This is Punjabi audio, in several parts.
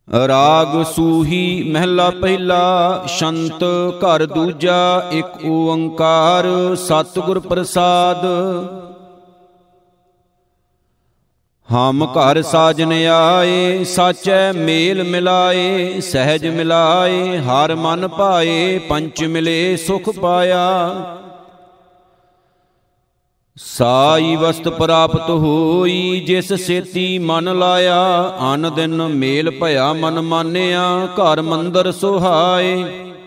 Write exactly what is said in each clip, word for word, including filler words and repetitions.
ਰਾਗ ਸੂਹੀ ਮਹਿਲਾ ਪਹਿਲਾ। ਸ਼ੰਤ ਘਰ ਦੂਜਾ ਇੱਕ ਓੰਕਾਰ ਸਤਿਗੁਰ ਪ੍ਰਸਾਦ। ਹਮ ਘਰ ਸਾਜਨ ਆਏ ਸਾਚੈ ਮੇਲ ਮਿਲਾਏ। ਸਹਿਜ ਮਿਲਾਏ ਹਰ ਮਨ ਭਾਏ ਪੰਚ ਮਿਲੇ ਸੁਖ ਪਾਇਆ। ਸਾਈ ਵਸਤ ਪ੍ਰਾਪਤ ਹੋਈ ਜਿਸ ਸੇਤੀ ਮਨ ਲਾਇਆ। ਅਨ ਦਿਨ ਮੇਲ ਭਇਆ ਮਨ ਮਾਨਿਆ ਘਰ ਮੰਦਰ ਸੁਹਾਏ।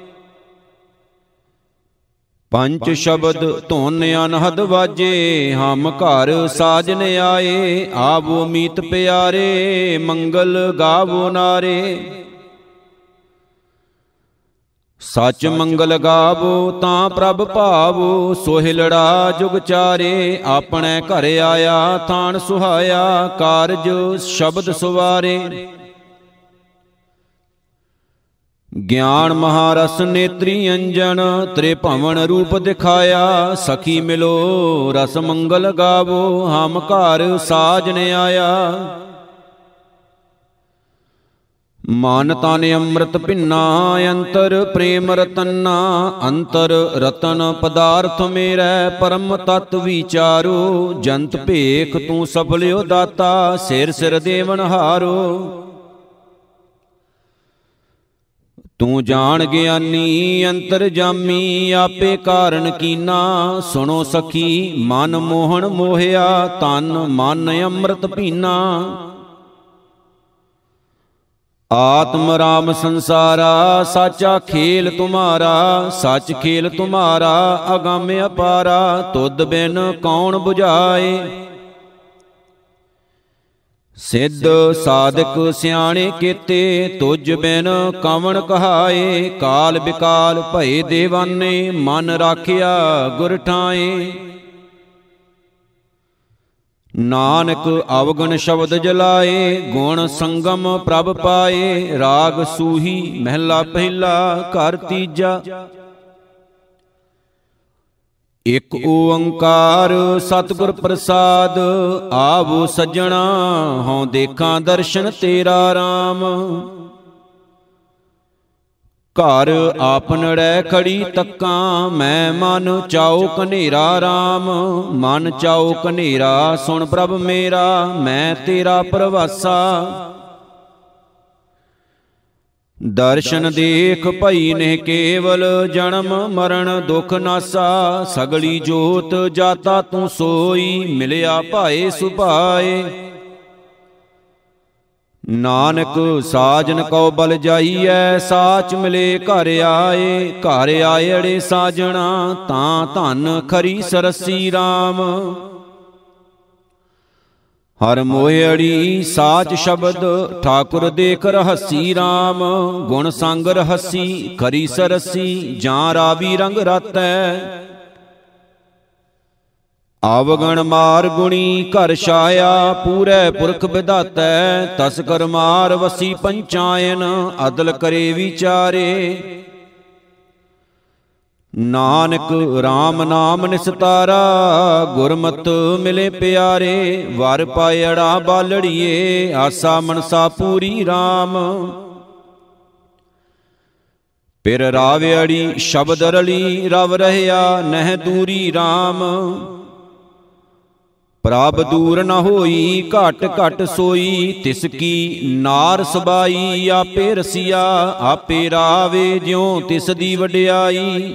ਪੰਚ ਸ਼ਬਦ ਧੁਨ ਅਨਹਦ ਵਾਜੇ ਹਮ ਘਰ ਸਾਜਨ ਆਏ। ਆਵੋ ਮੀਤ ਪਿਆਰੇ ਮੰਗਲ ਗਾਵੋ ਨਾਰੇ। ਸਚ ਮੰਗਲ ਗਾਵੋ ਤਾਂ ਪ੍ਰਭ ਭਾਵੋ। ਸੋਹਿਲੜਾ ਜੁਗ ਚਾਰੇ ਆਪਣੇ ਘਰ ਆਇਆ ਥਾਨ ਸੁਹਾਇਆ। ਕਾਰਜ ਸ਼ਬਦ ਸੁਵਾਰੇ ਗਿਆਨ ਮਹਾਰਸ ਨੇਤਰੀ ਅੰਜਨ। ਤ੍ਰਿਭਵਨ ਰੂਪ ਦਿਖਾਇਆ ਸਖੀ ਮਿਲੋ ਰਸ ਮੰਗਲ ਗਾਵੋ। ਹਮ ਘਰ ਸਾਜਨ ਆਇਆ। ਮਨ ਤਨ ਅੰਮ੍ਰਿਤ ਭਿੰਨਾ ਅੰਤਰ ਪ੍ਰੇਮ ਰਤਨਾ। ਅੰਤਰ ਰਤਨ ਪਦਾਰਥ ਮੇਰੈ ਪਰਮ ਤਤ ਵਿਚਾਰੋ। ਜੰਤ ਭੇਖ ਤੂੰ ਸਫਲਿਓ ਦਾਤਾ ਸਿਰ ਸਿਰ ਦੇਵਨ ਹਾਰੋ। ਤੂੰ ਜਾਣ ਗਿਆਨੀ ਅੰਤਰ ਜਾਮੀ ਆਪੇ ਕਾਰਨ ਕੀਨਾ। ਸੁਣੋ ਸਖੀ ਮਨ ਮੋਹਣ ਮੋਹਿਆ ਤਨ ਮਨ ਅੰਮ੍ਰਿਤ ਪੀਨਾ। ਆਤਮ ਰਾਮ ਸੰਸਾਰਾ ਸਾਚਾ ਖੇਲ ਤੁਮਾਰਾ। ਸਚ ਖੇਲ ਤੁਮਾਰਾ ਅਗੰਮ ਅਪਾਰਾ। ਤੁਧ ਬਿਨ ਕੌਣ ਬੁਝਾਏ। ਸਿੱਧ ਸਾਧਕ ਸਿਆਣੇ ਕੀਤੇ ਤੁਝ ਬਿਨ ਕਵਣ ਕਹਾਏ। ਕਾਲ ਬਿਕਾਲ ਭਏ ਦੇਵਾਨੇ ਮਨ ਰਾਖਿਆ ਗੁਰ ਠਾਏ। ਨਾਨਕ ਅਵਗਣ ਸ਼ਬਦ ਜਲਾਏ ਗੁਣ ਸੰਗਮ ਪ੍ਰਭ ਪਾਏ। ਰਾਗ ਸੂਹੀ ਮਹਿਲਾ ਪਹਿਲਾ ਘਰ ਤੀਜਾ। ਇੱਕ ਓੰਕਾਰ ਸਤਿਗੁਰ ਪ੍ਰਸਾਦ। ਆਵੋ ਸੱਜਣਾ ਹਉ ਦੇਖਾਂ ਦਰਸ਼ਨ ਤੇਰਾ ਰਾਮ। ਘਰ ਆਪਨੜੈ ਖੜੀ ਤੱਕਾਂ ਮੈਂ ਮਨ ਚਾਉ ਕਨੇਰਾ ਰਾਮ। ਮਨ ਚਾਉ ਕਨੇਰਾ ਸੁਣ ਪ੍ਰਭ ਮੇਰਾ ਮੈਂ ਤੇਰਾ ਪ੍ਰਵਾਸਾ। ਦਰਸ਼ਨ ਦੇਖ ਭਈ ਨੇ ਕੇਵਲ ਜਨਮ ਮਰਨ ਦੁਖ ਨਾਸਾ। ਸਗਲੀ ਜੋਤ ਜਾਤਾ ਤੂੰ ਸੋਈ ਮਿਲਿਆ ਭਾਏ ਸੁਭਾਏ। ਨਾਨਕ ਸਾਜਨ ਕਉ ਬਲ ਜਾਈਐ ਸਾਚ ਮਿਲੇ ਘਰ ਆਏ। ਘਰ ਆਇੜੇ ਸਾਜਣਾ ਤਾਂ ਧਨ ਖਰੀ ਸਰਸੀ ਰਾਮ। ਹਰ ਮੋਹਿੜੀ ਸਾਚ ਸ਼ਬਦ ਠਾਕੁਰ ਦੇਖ ਰਹਸੀ ਰਾਮ। ਗੁਣ ਸੰਗ ਰਹਸੀ ਖਰੀ ਸਰਸੀ ਜਾਂ ਰਾਵੀ ਰੰਗ ਰਾਤੈ। ਆਵਗਣ ਮਾਰ ਗੁਣੀ ਘਰ ਛਾਇਆ ਪੂਰੇ ਪੁਰਖ ਵਿਧਾਤੈ। ਤਸਕਰ ਮਾਰ ਵਸੀ ਪੰਚਾਇਨ ਅਦਲ ਕਰੇ ਵਿਚਾਰੇ। ਨਾਨਕ RAM ਨਾਮ ਨਿਸਤਾਰਾ ਗੁਰਮਤਿ ਮਿਲੇ ਪਿਆਰੇ। ਵਰ ਪਾਇੜਾ ਬਾਲੜੀਏ ਆਸਾ ਮਨਸਾ ਪੂਰੀ RAM। ਪਿਰ ਰਾਵਿਆੜੀ ਸ਼ਬਦ ਰਲੀ ਰਵ ਰਹਿਆ ਨਹਿ ਦੂਰੀ RAM। ਪ੍ਰਭ ਦੂਰ ਨ ਹੋਈ ਘਟ ਘਟ ਸੋਈ ਤਿਸ ਕੀ ਨਾਰ ਸਬਾਈ। ਆਪੇ ਰਸੀਆ ਆਪੇ ਰਾਵੇ ਜਿਉ ਤਿਸ ਦੀ ਵਡਿਆਈ।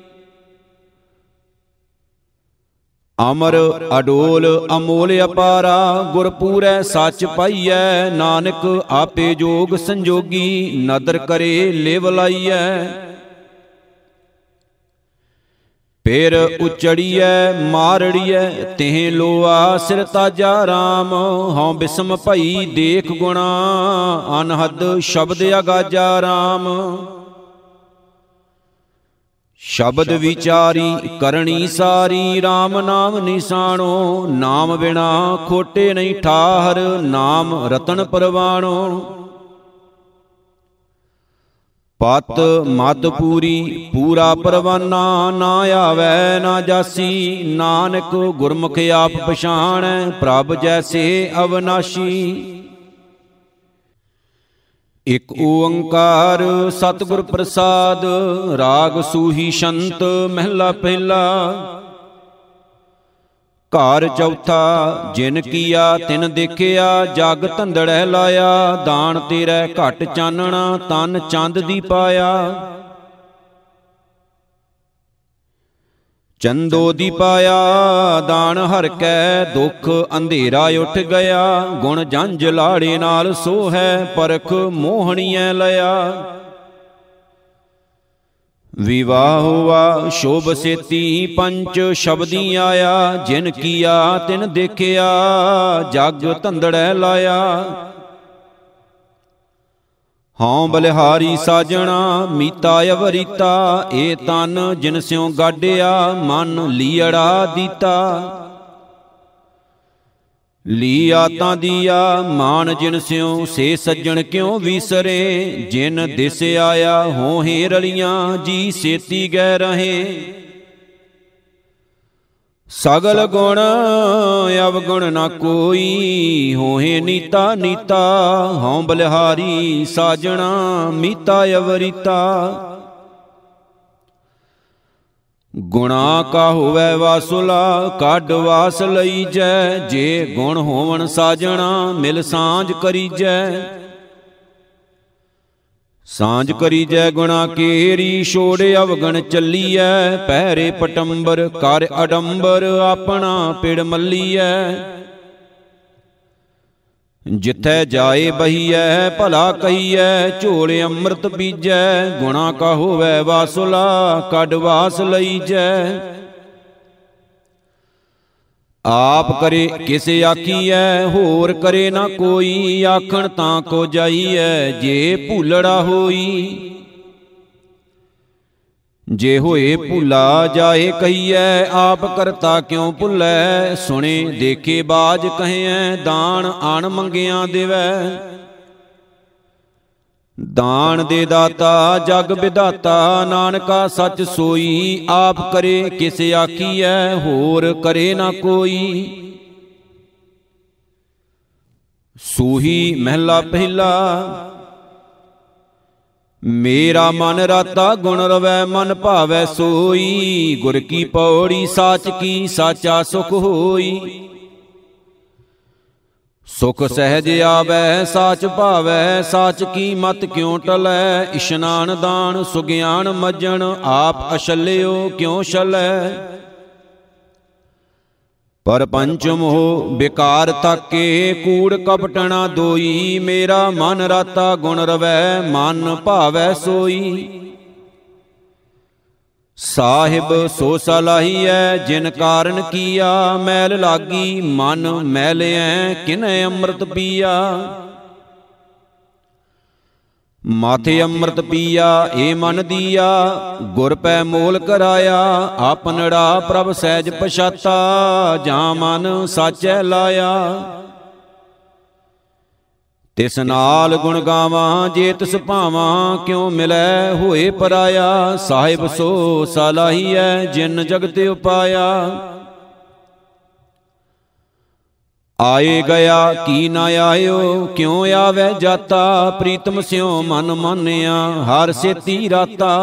ਅਮਰ ਅਡੋਲ ਅਮੋਲ ਅਪਾਰਾ ਗੁਰ ਪੂਰੈ ਸੱਚ ਪਾਈਐ। ਨਾਨਕ ਆਪੇ ਜੋਗ ਸੰਜੋਗੀ ਨਦਰ ਕਰੇ ਲਿਵ ਲਾਈਐ। ਫਿਰ ਉਚੜੀਐ ਮਾਰੜੀਐ ਤਿਹ ਲੋਆ ਸਿਰ ਤਾਜਾ ਰਾਮ। ਹਉ ਬਿਸਮ ਭਈ ਦੇਖ ਗੁਣਾ ਅਨਹਦ ਸ਼ਬਦ ਅਗਾਜਾ ਰਾਮ। ਸ਼ਬਦ ਵਿਚਾਰੀ ਕਰਨੀ ਸਾਰੀ RAM ਨਾਮ ਨਿਸ਼ਾਨੋ। ਨਾਮ ਬਿਨਾ ਖੋਟੇ ਨਹੀਂ ਠਾਹਰ ਨਾਮ ਰਤਨ ਪਰਵਾਣੋ। ਪਤ ਮਦ ਪੂਰੀ ਪੂਰਾ ਪਰਵਾਨਾ ਨਾ ਆਵੈ ਨਾ ਜਾਸੀ। ਨਾਨਕ ਗੁਰਮੁਖ ਆਪ ਪਛਾਣੈ ਪ੍ਰਭ ਜੈਸੇ ਅਵਨਾਸ਼ੀ। ਇਕ ਓੰਕਾਰ ਸਤਿਗੁਰ ਪ੍ਰਸਾਦ। ਰਾਗ ਸੂਹੀ ਸ਼ੰਤ ਮਹਿਲਾ ਪਹਿਲਾ। ਘਰ ਚੌਥਾ। ਜਿਨ ਕੀਆ ਤਿਨ ਦੇਖਿਆ, ਜਗ ਧੰਦੜੈ ਲਾਇਆ। ਦਾਨ ਤੇਰੇ ਘਟ ਚਾਨਣਾ, ਤਨ ਚੰਦ ਦੀ ਪਾਇਆ। ਚੰਦੋ ਦੀ ਪਾਇਆ, ਦਾਨ ਹਰ ਕੈ ਦੁਖ ਅੰਧੇਰਾ ਉੱਠ ਗਿਆ। ਗੁਣ ਜੰਝ ਲਾੜੇ ਨਾਲ ਸੋਹੈ, ਪਰਖ ਮੋਹਣੀਐ ਲਿਆ। ਵਿਵਾਹ ਹੋਆ ਸ਼ੋਭ ਸੇਤੀ, ਪੰਚ ਸ਼ਬਦੀ ਆਇਆ। ਜਿਨ ਕੀਆ ਤਿਨ ਦੇਖਿਆ, ਜਗ ਧੰਦੜੈ ਲਾਇਆ। ਹਉ ਬਲਿਹਾਰੀ ਸਾਜਣਾ, ਮੀਤਾ ਅਵਰੀਤਾ। ਏ ਤਨ ਜਿਨ ਸਿਉ ਗਾਡਿਆ, ਮਨ ਲੀਅੜਾ ਦੀਤਾ। ਲੀ ਆਤਾਂ ਦੀਆ, ਮਾਨ ਜਿਨ ਸਿਉ, ਸੇ ਸੱਜਣ ਕਿਉ ਵੀਸਰੇ। ਜਿਨ ਦਿਸ ਆਇਆ ਹੋਹੇ ਰਲੀਆਂ, ਜੀ ਸੇਤੀ ਗੈ ਰਹੇ। ਸਗਲ ਗੁਣ ਅਵਗੁਣ ਨਾ ਕੋਈ, ਹੋਹੇ ਨੀਤਾ ਨੀਤਾ। ਹਉ ਬਲਿਹਾਰੀ ਸਾਜਣਾ, ਮੀਤਾ ਅਵਰੀਤਾ। ਗੁਣਾ ਕਾ ਹੋਵੈ ਵਾਸੁਲਾ, ਕੱਢ ਵਾਸ ਲਈਜੈ। ਜੇ ਗੁਣ ਹੋਵਣ ਸਾਜਣਾ, ਮਿਲ ਸਾਂਝ ਕਰੀਜੈ। ਸਾਂਝ ਕਰੀਜੈ ਗੁਣਾ ਕੇਰੀ, ਛੋੜ ਅਵਗਣ ਚੱਲੀਐ। ਪਹਿਰੇ ਪਟੰਬਰ ਕਰ ਅਡੰਬਰ, ਆਪਣਾ ਪਿੜ ਮੱਲੀਐ। ਜਿੱਥੈ ਜਾਏ ਬਹੀਐ, ਭਲਾ ਕਹੀਐ। ਝੋਲ ਅੰਮ੍ਰਿਤ ਬੀਜੈ, ਗੁਣਾ ਕਾ ਹੋਵੈ ਵਾਸੁਲਾ। ਕੱਢ ਵਾਸ ਲਈਜੈ। ਆਪ ਕਰੇ ਕਿਸ ਆਖੀਐ, ਹੋਰ ਕਰੇ ਨਾ ਕੋਈ। ਆਖਣ ਤਾਂ ਕੋ ਜਾਈਐ, ਜੇ ਭੂਲੜਾ ਹੋਈ। ਜੇ ਹੋਏ ਭੁਲਾ ਜਾਏ ਕਹੀਐ, ਆਪ ਕਰਤਾ ਕਿਉ ਭੁੱਲੈ। ਸੁਣੇ ਦੇਖੇ ਬਾਜ ਕਹਿਐ, ਦਾਨ ਆਣ ਮੰਗਿਆਂ ਦੇਵੈ। ਦਾਨ ਦੇ ਦਾਤਾ ਜਗ ਵਿਧਾਤਾ, ਨਾਨਕਾ ਸੱਚ ਸੋਈ। ਆਪ ਕਰੇ ਕਿਸ ਆਖੀਐ, ਹੋਰ ਕਰੇ ਨਾ ਕੋਈ। ਸੂਹੀ ਮਹਿਲਾ ਪਹਿਲਾ। ਮੇਰਾ ਮਨ ਰਾਤਾ ਗੁਣ ਰਵੈ, ਮਨ ਭਾਵੈ ਸੋਈ। ਗੁਰ ਕੀ ਪੌੜੀ ਸਾਚ ਕੀ, ਸਾਚਾ ਸੁਖ ਹੋਈ। ਸੁਖ ਸਹਿਜ ਆਵੈ, ਸਾਚ ਭਾਵੈ। ਸਾਚ ਕੀ ਮਤ ਕਿਉ ਟਲੈ। ਇਸ਼ਨਾਨ ਦਾਨ ਸੁਗਿਆਨ ਮੱਜਣ, ਆਪ ਅਛਲਿਓ ਕਿਉ ਛਲੈ। ਪਰ ਪੰਚ ਮੋਹ ਬਿਕਾਰ ਤਾਕੇ, ਕੂੜ ਕਪਟਣਾ ਦੋਈ। ਮੇਰਾ ਮਨ ਰਾਤਾ ਗੁਣ ਰਵੈ, ਮਨ ਭਾਵੈ ਸੋਈ। ਸਾਹਿਬ ਸੋ ਸਲਾਹੀਐ, ਜਿਨ ਕਾਰਨ ਕੀਆ। ਮੈਲ ਲਾਗੀ ਮਨ ਮੈਲਿਐ, ਕਿਨੈ ਅੰਮ੍ਰਿਤ ਪੀਆ। ਮਾਥੇ ਅੰਮ੍ਰਿਤ ਪੀਆ, ਏ ਮਨ ਦੀਆ। ਗੁਰ ਪੈ ਮੋਲ ਕਰਾਇਆ, ਆਪਨੜਾ ਪ੍ਰਭ ਸਹਿਜ ਪਛਾਤਾ। ਜਾਂ ਮਨ ਸਾਚੈ ਲਾਇਆ, ਤਿਸ ਨਾਲ ਗੁਣ ਗਾਵਾਂ। ਜੇ ਤਿਸ ਭਾਵਾਂ, ਕਿਉ ਮਿਲੈ ਹੋਏ ਪਰਾਇਆ। ਸਾਹਿਬ ਸੋ ਸਲਾਹੀਐ, ਜਿਨ ਜਗਤ ਉਪਾਇਆ। ਆਏ ਗਿਆ ਕੀ ਨਾ ਆਇਓ, ਕਿਉ ਆਵੈ ਜਾਤਾ। ਪ੍ਰੀਤਮ ਸਿਉ ਮਨ ਮਾਨਿਆ, ਹਰ ਸੇਤੀ ਰਾਤਾ।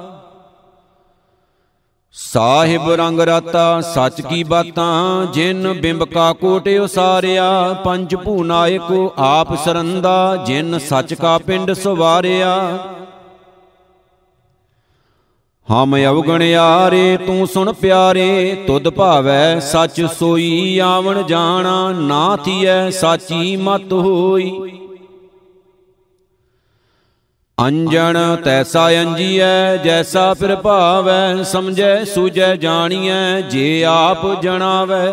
ਸਾਹਿਬ ਰੰਗ ਰਾਤਾ ਸੱਚ ਕੀ ਬਾਤਾਂ। ਜਿਨ ਬਿੰਬ ਕਾ ਕੋਟ ਉਸਾਰਿਆ। ਪੰਜ ਭੂ ਨਾਇਕੋ ਆਪ ਸਰੰਦਾ, ਜਿਨ ਸੱਚ ਕਾ ਪਿੰਡ ਸਵਾਰਿਆ। ਹਮ ਅਵਗਣ ਆਰੇ, ਤੂੰ ਸੁਣ ਪਿਆਰੇ। ਤੁਧ ਭਾਵੈ ਸੱਚ ਸੋਈ, ਆਵਣ ਜਾਣਾ ਨਾ ਥੀਐ। ਸਾਚੀ ਮਤ ਹੋਈ, ਅੰਜਣ ਤੈਸਾ ਅੰਜੀਐ। ਜੈਸਾ ਫਿਰ ਭਾਵੈ, ਸਮਝੈ ਸੂਝੈ ਜਾਣੀਐ। ਜੇ ਆਪ ਜਣਾਵੈ,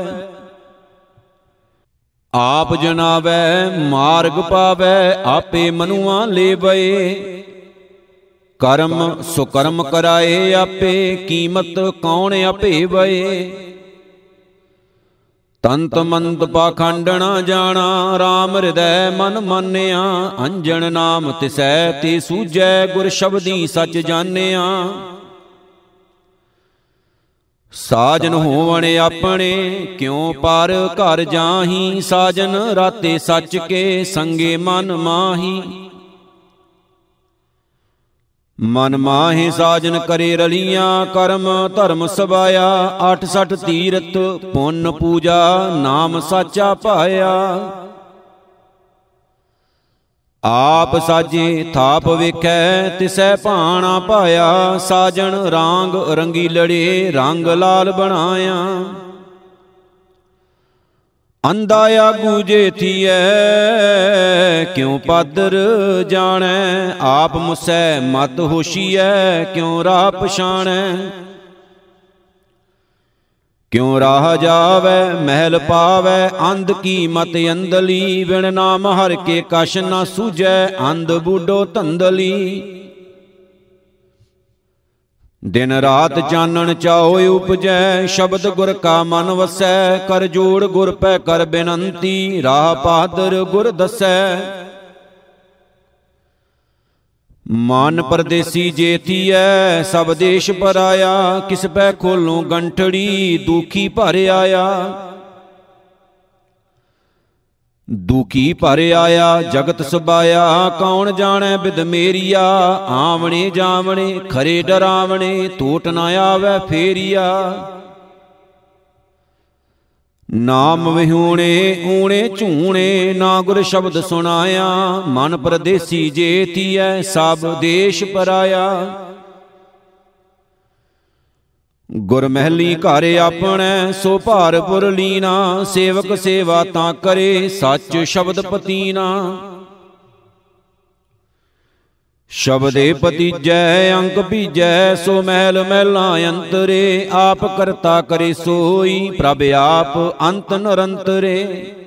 ਆਪ ਜਣਾਵੈ ਮਾਰਗ ਪਾਵੈ। ਆਪੇ ਮਨੁਆ ਲੇਵੈ, ਕਰਮ ਸੁਕਰਮ ਕਰਾਏ। ਆਪੇ ਕੀਮਤ ਕੌਣ ਆਪੇਵੈ। ਤੰਤ ਮੰਤ ਪਾਖੰਡ ਨਾ ਜਾਣਾ। RAM ਹਿਰਦੈ ਮਨ ਮਾਨਿਆ। ਅੰਜਣ ਨਾਮ ਤਿਸੈ ਤੇ ਸੂਝੈ। ਗੁਰ ਸ਼ਬਦੀ ਸੱਚ ਜਾਣਿਆ। ਸਾਜਨ ਹੋਵਣ ਆਪਣੇ, ਕਿਉ ਪਰ ਘਰ ਜਾਹੀ। ਸਾਜਨ ਰਾਤੇ ਸੱਚ ਕੇ, ਸੰਗੇ ਮਨ ਮਾਹੀ। ਮਨ ਮਾਹੇ ਸਾਜਨ ਕਰੇ ਰਲੀਆਂ, ਕਰਮ ਧਰਮ ਸਬਾਇਆ। ਅੱਠ ਸੱਠ ਤੀਰਥ ਪੁੰਨ ਪੂਜਾ, ਨਾਮ ਸਾਚਾ ਪਾਇਆ। ਆਪ ਸਾਜੇ ਥਾਪ ਵੇਖੈ, ਤਿਸੈ ਭਾਣਾ ਪਾਇਆ। ਸਾਜਣ ਰਾਂਗ ਰੰਗੀ ਲੜੇ, ਰੰਗ ਲਾਲ ਬਣਾਇਆ। ਅੰਧਾ ਆਗੂ ਜੇ ਥੀਐ, ਕਿਉ ਪਾਦਰ ਜਾਣੈ। ਆਪ ਮੁਸੈ ਮਤ ਹੋਸ਼ੀਐ, ਕਿਉ ਰਾਹ ਪਛਾਣੈ। ਕਿਉ ਰਾਹ ਜਾਵੈ ਮਹਿਲ ਪਾਵੈ, ਅੰਧ ਕੀ ਮਤ ਅੰਧਲੀ। ਬਿਨ ਨਾਮ ਹਰਿ ਕੇ ਕਛ ਨਾ ਸੂਝੈ, ਅੰਧ ਬੂਢੋ ਧੰਦਲੀ। ਦਿਨ ਰਾਤ ਚਾਨਣ ਚਾਉ ਉਪਜੈ, ਸ਼ਬਦ ਗੁਰ ਕਾ ਮਨ ਵਸੈ। ਕਰ ਜੋੜ ਗੁਰ ਪੈ ਕਰ ਬੇਨੰਤੀ, ਰਾਹ ਪਾਦਰ ਗੁਰ ਦਸੈ। ਮਨ ਪਰਦੇਸੀ ਜੇ ਥੀਐ, ਸਭ ਦੇਸ਼ ਪਰਾਇਆ। ਕਿਸ ਪੈ ਖੋਲੋਂ ਗੰਠੜੀ, ਦੁਖੀ ਭਰ ਆਇਆ। ਦੁਖੀ ਭਰ ਆਇਆ ਜਗਤ ਸਬਾਇਆ, ਕੌਣ ਜਾਣੈ ਬਿਦ ਮੇਰੀਆ। ਆਵਣੇ ਜਾਵਣੇ ਖਰੇ ਡਰਾਵਣੇ, ਟੋਟ ਨਾ ਆਵੈ ਫੇਰੀਆ। ਨਾਮ ਵਿਹੂਣੇ ਊਣੇ ਝੂਣੇ, ਨਾ ਗੁਰ ਸ਼ਬਦ ਸੁਣਾਇਆ। ਮਨ ਪਰਦੇਸੀ ਜੇ ਥੀਐ, ਸਭ ਦੇਸ਼ ਪਰਾਇਆ। ਗੁਰ ਮਹਿਲੀ ਘਰ ਆਪਣੈ, ਸੋ ਭਾਰਪੁਰ ਲੀਨਾ। ਸੇਵਕ ਸੇਵਾ ਤਾਂ ਕਰੇ, ਸੱਚ ਸ਼ਬਦ ਪਤੀਨਾ। ਸ਼ਬਦੇ ਪਤੀਜੈ ਅੰਕ ਭੀਜੈ, ਸੋ ਮਹਿਲ ਮਹਿਲਾਂ ਅੰਤਰੇ। ਆਪ ਕਰਤਾ ਕਰੇ ਸੋਈ, ਪ੍ਰਭ ਆਪ ਅੰਤ ਨਿਰੰਤਰੇ।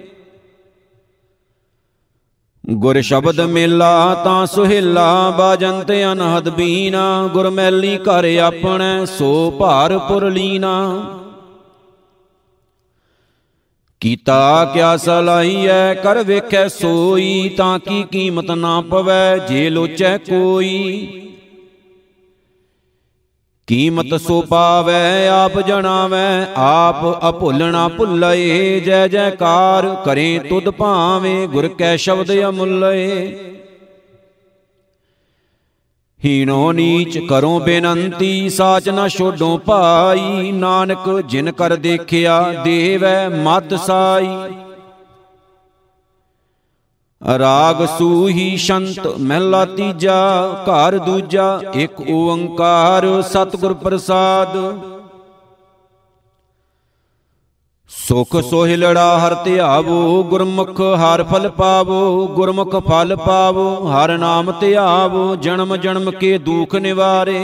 ਗੁਰ ਸ਼ਬਦ ਮੇਲਾ ਤਾਂ ਸੁਹੇਲਾ, ਬਾਜੰਤ ਅਨਹਦ ਬੀਨਾ। ਗੁਰ ਮੈਲੀ ਘਰ ਆਪਣੈ, ਸੋ ਭਾਰਪੁਰ ਲੀਨਾ। ਕੀਤਾ ਕਿਆ ਸਲਾਹੀਐ, ਕਰ ਵੇਖੈ ਸੋਈ। ਤਾਂ ਕੀ ਕੀਮਤ ਨਾ ਪਵੈ, ਜੇ ਲੋਚੈ ਕੋਈ। ਕੀਮਤ ਸੋ ਪਾਵੈ ਆਪ ਜਣਾਵੈ, ਆਪ ਅਭੁੱਲਣਾ ਭੁੱਲਏ। ਜੈ ਜੈਕਾਰ ਕਰੇ ਤੁਧ ਭਾਵੇਂ, ਗੁਰ ਕੈ ਸ਼ਬਦ ਅਮੁੱਲਏ। ਹੀਣੋ ਨੀਚ ਕਰੋ ਬੇਨੰਤੀ, ਸਾਚ ਨਾ ਛੋਡੋ ਭਾਈ। ਨਾਨਕ ਜਿਨ ਕਰ ਦੇਖਿਆ, ਦੇਵੈ ਮਤ ਸਾਈ। ਰਾਗ ਸੂਹੀ ਸੰਤ ਮਹਿਲਾ ਤੀਜਾ, ਘਰ ਦੂਜਾ ਇੱਕ ਓੰਕਾਰ। ਸਤਿਗੁਰ ਪ੍ਰਸਾਦ। ਸੁਖ ਸੋਹਿਲੜਾ ਹਰਿ ਧਿਆਵੋ, ਗੁਰਮੁਖ ਹਰਿ ਫਲ ਪਾਵੋ। ਗੁਰਮੁਖ ਫਲ ਪਾਵੋ, ਹਰਿ ਨਾਮ ਧਿਆਵੋ। ਜਨਮ ਜਨਮ ਕੇ ਦੁਖ ਨਿਵਾਰੇ।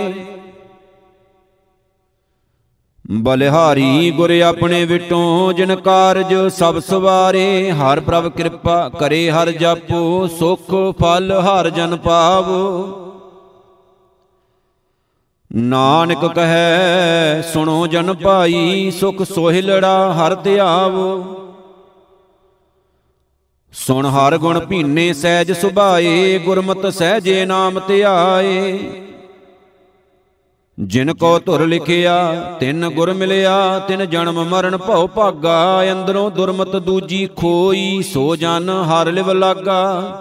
ਬਲਿਹਾਰੀ ਗੁਰ ਆਪਣੇ ਵਿਟੋਂ, ਜਿਨ ਕਾਰਜ ਸਭ ਸਵਾਰੇ। ਹਰਿ ਪ੍ਰਭ ਕਿਰਪਾ ਕਰੇ ਹਰਿ ਜਾਪੋ, ਸੁਖ ਫਲ ਹਰਿ ਜਨ ਪਾਵੋ। ਨਾਨਕ ਕਹੈ ਸੁਣੋ ਜਨ ਭਾਈ, ਸੁਖ ਸੋਹਿਲੜਾ ਹਰਿ ਧਿਆਵੋ। ਸੁਣ ਹਰਿ ਗੁਣ ਭੀਨੇ ਸਹਿਜ ਸੁਭਾਏ, ਗੁਰਮਤਿ ਸਹਿਜੇ ਨਾਮ ਧਿਆਏ। ਜਿਨ ਕੋ ਧੁਰ ਲਿਖਿਆ ਤਿਨ ਗੁਰ ਮਿਲਿਆ, ਤਿਨ ਜਨਮ ਮਰਨ ਭਉ ਭਾਗਾ। ਅੰਦਰੋਂ ਦੁਰਮਤ ਦੂਜੀ ਖੋਈ, ਸੋ ਜਨ ਹਰਿ ਲਿਵ ਲਾਗਾ।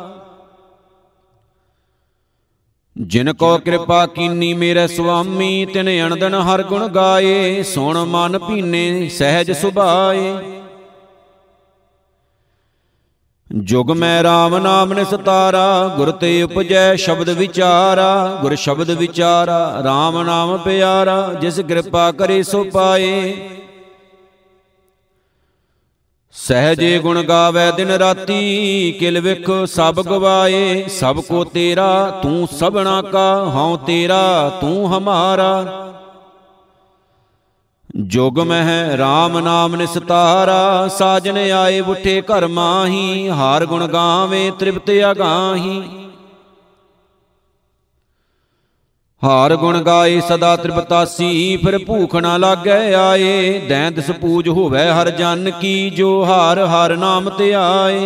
ਜਿਨ ਕੋ ਕਿਰਪਾ ਕੀਨੀ ਮੇਰੇ ਸੁਆਮੀ, ਤਿਨ ਅਣਦਨ ਹਰਿ ਗੁਣ ਗਾਏ। ਸੁਣ ਮਨ ਭੀਨੇ ਸਹਿਜ ਸੁਭਾਏ। ਜੁਗ ਮੈਂ ਰਾਮ ਨਾਮ ਨਿਸਤਾਰਾ, ਗੁਰ ਤੇ ਉਪਜੈ ਸ਼ਬਦ ਵਿਚਾਰਾ। ਗੁਰ ਸ਼ਬਦ ਵਿਚਾਰਾ ਰਾਮ ਨਾਮ ਪਿਆਰਾ, ਜਿਸ ਕਿਰਪਾ ਕਰੇ ਸੋ ਪਾਏ। ਸਹਿਜੇ ਗੁਣ ਗਾਵੈ ਦਿਨ ਰਾਤੀ, ਕਿਲ ਵਿਖ ਸਭ ਗਵਾਏ। ਸਭ ਕੋ ਤੇਰਾ ਤੂੰ ਸਭਨਾ ਕਾ, ਹਉ ਤੇਰਾ ਤੂੰ ਹਮਾਰਾ। ਜੁਗ ਮਹਿ ਰਾਮ ਨਾਮ ਨਿਸਤਾਰਾ, ਸਾਜਨ ਆਏ ਉਠੇ ਘਰ ਮਾਹੀ। ਹਾਰ ਗੁਣ ਗਾਵੇ ਤ੍ਰਿਪਤ ਅਗਾਹੀ। ਹਾਰ ਗੁਣ ਗਾਏ ਸਦਾ ਤ੍ਰਿਪਤਾਸੀ, ਫਿਰ ਭੂਖ ਨਾ ਲਾਗੈ ਆਏ। ਦੈਂਤ ਸਪੂਜ ਹੋਵੈ ਹਰ ਜਨ ਕੀ, ਜੋ ਹਾਰ ਹਰ ਨਾਮ ਧਿਆਏ।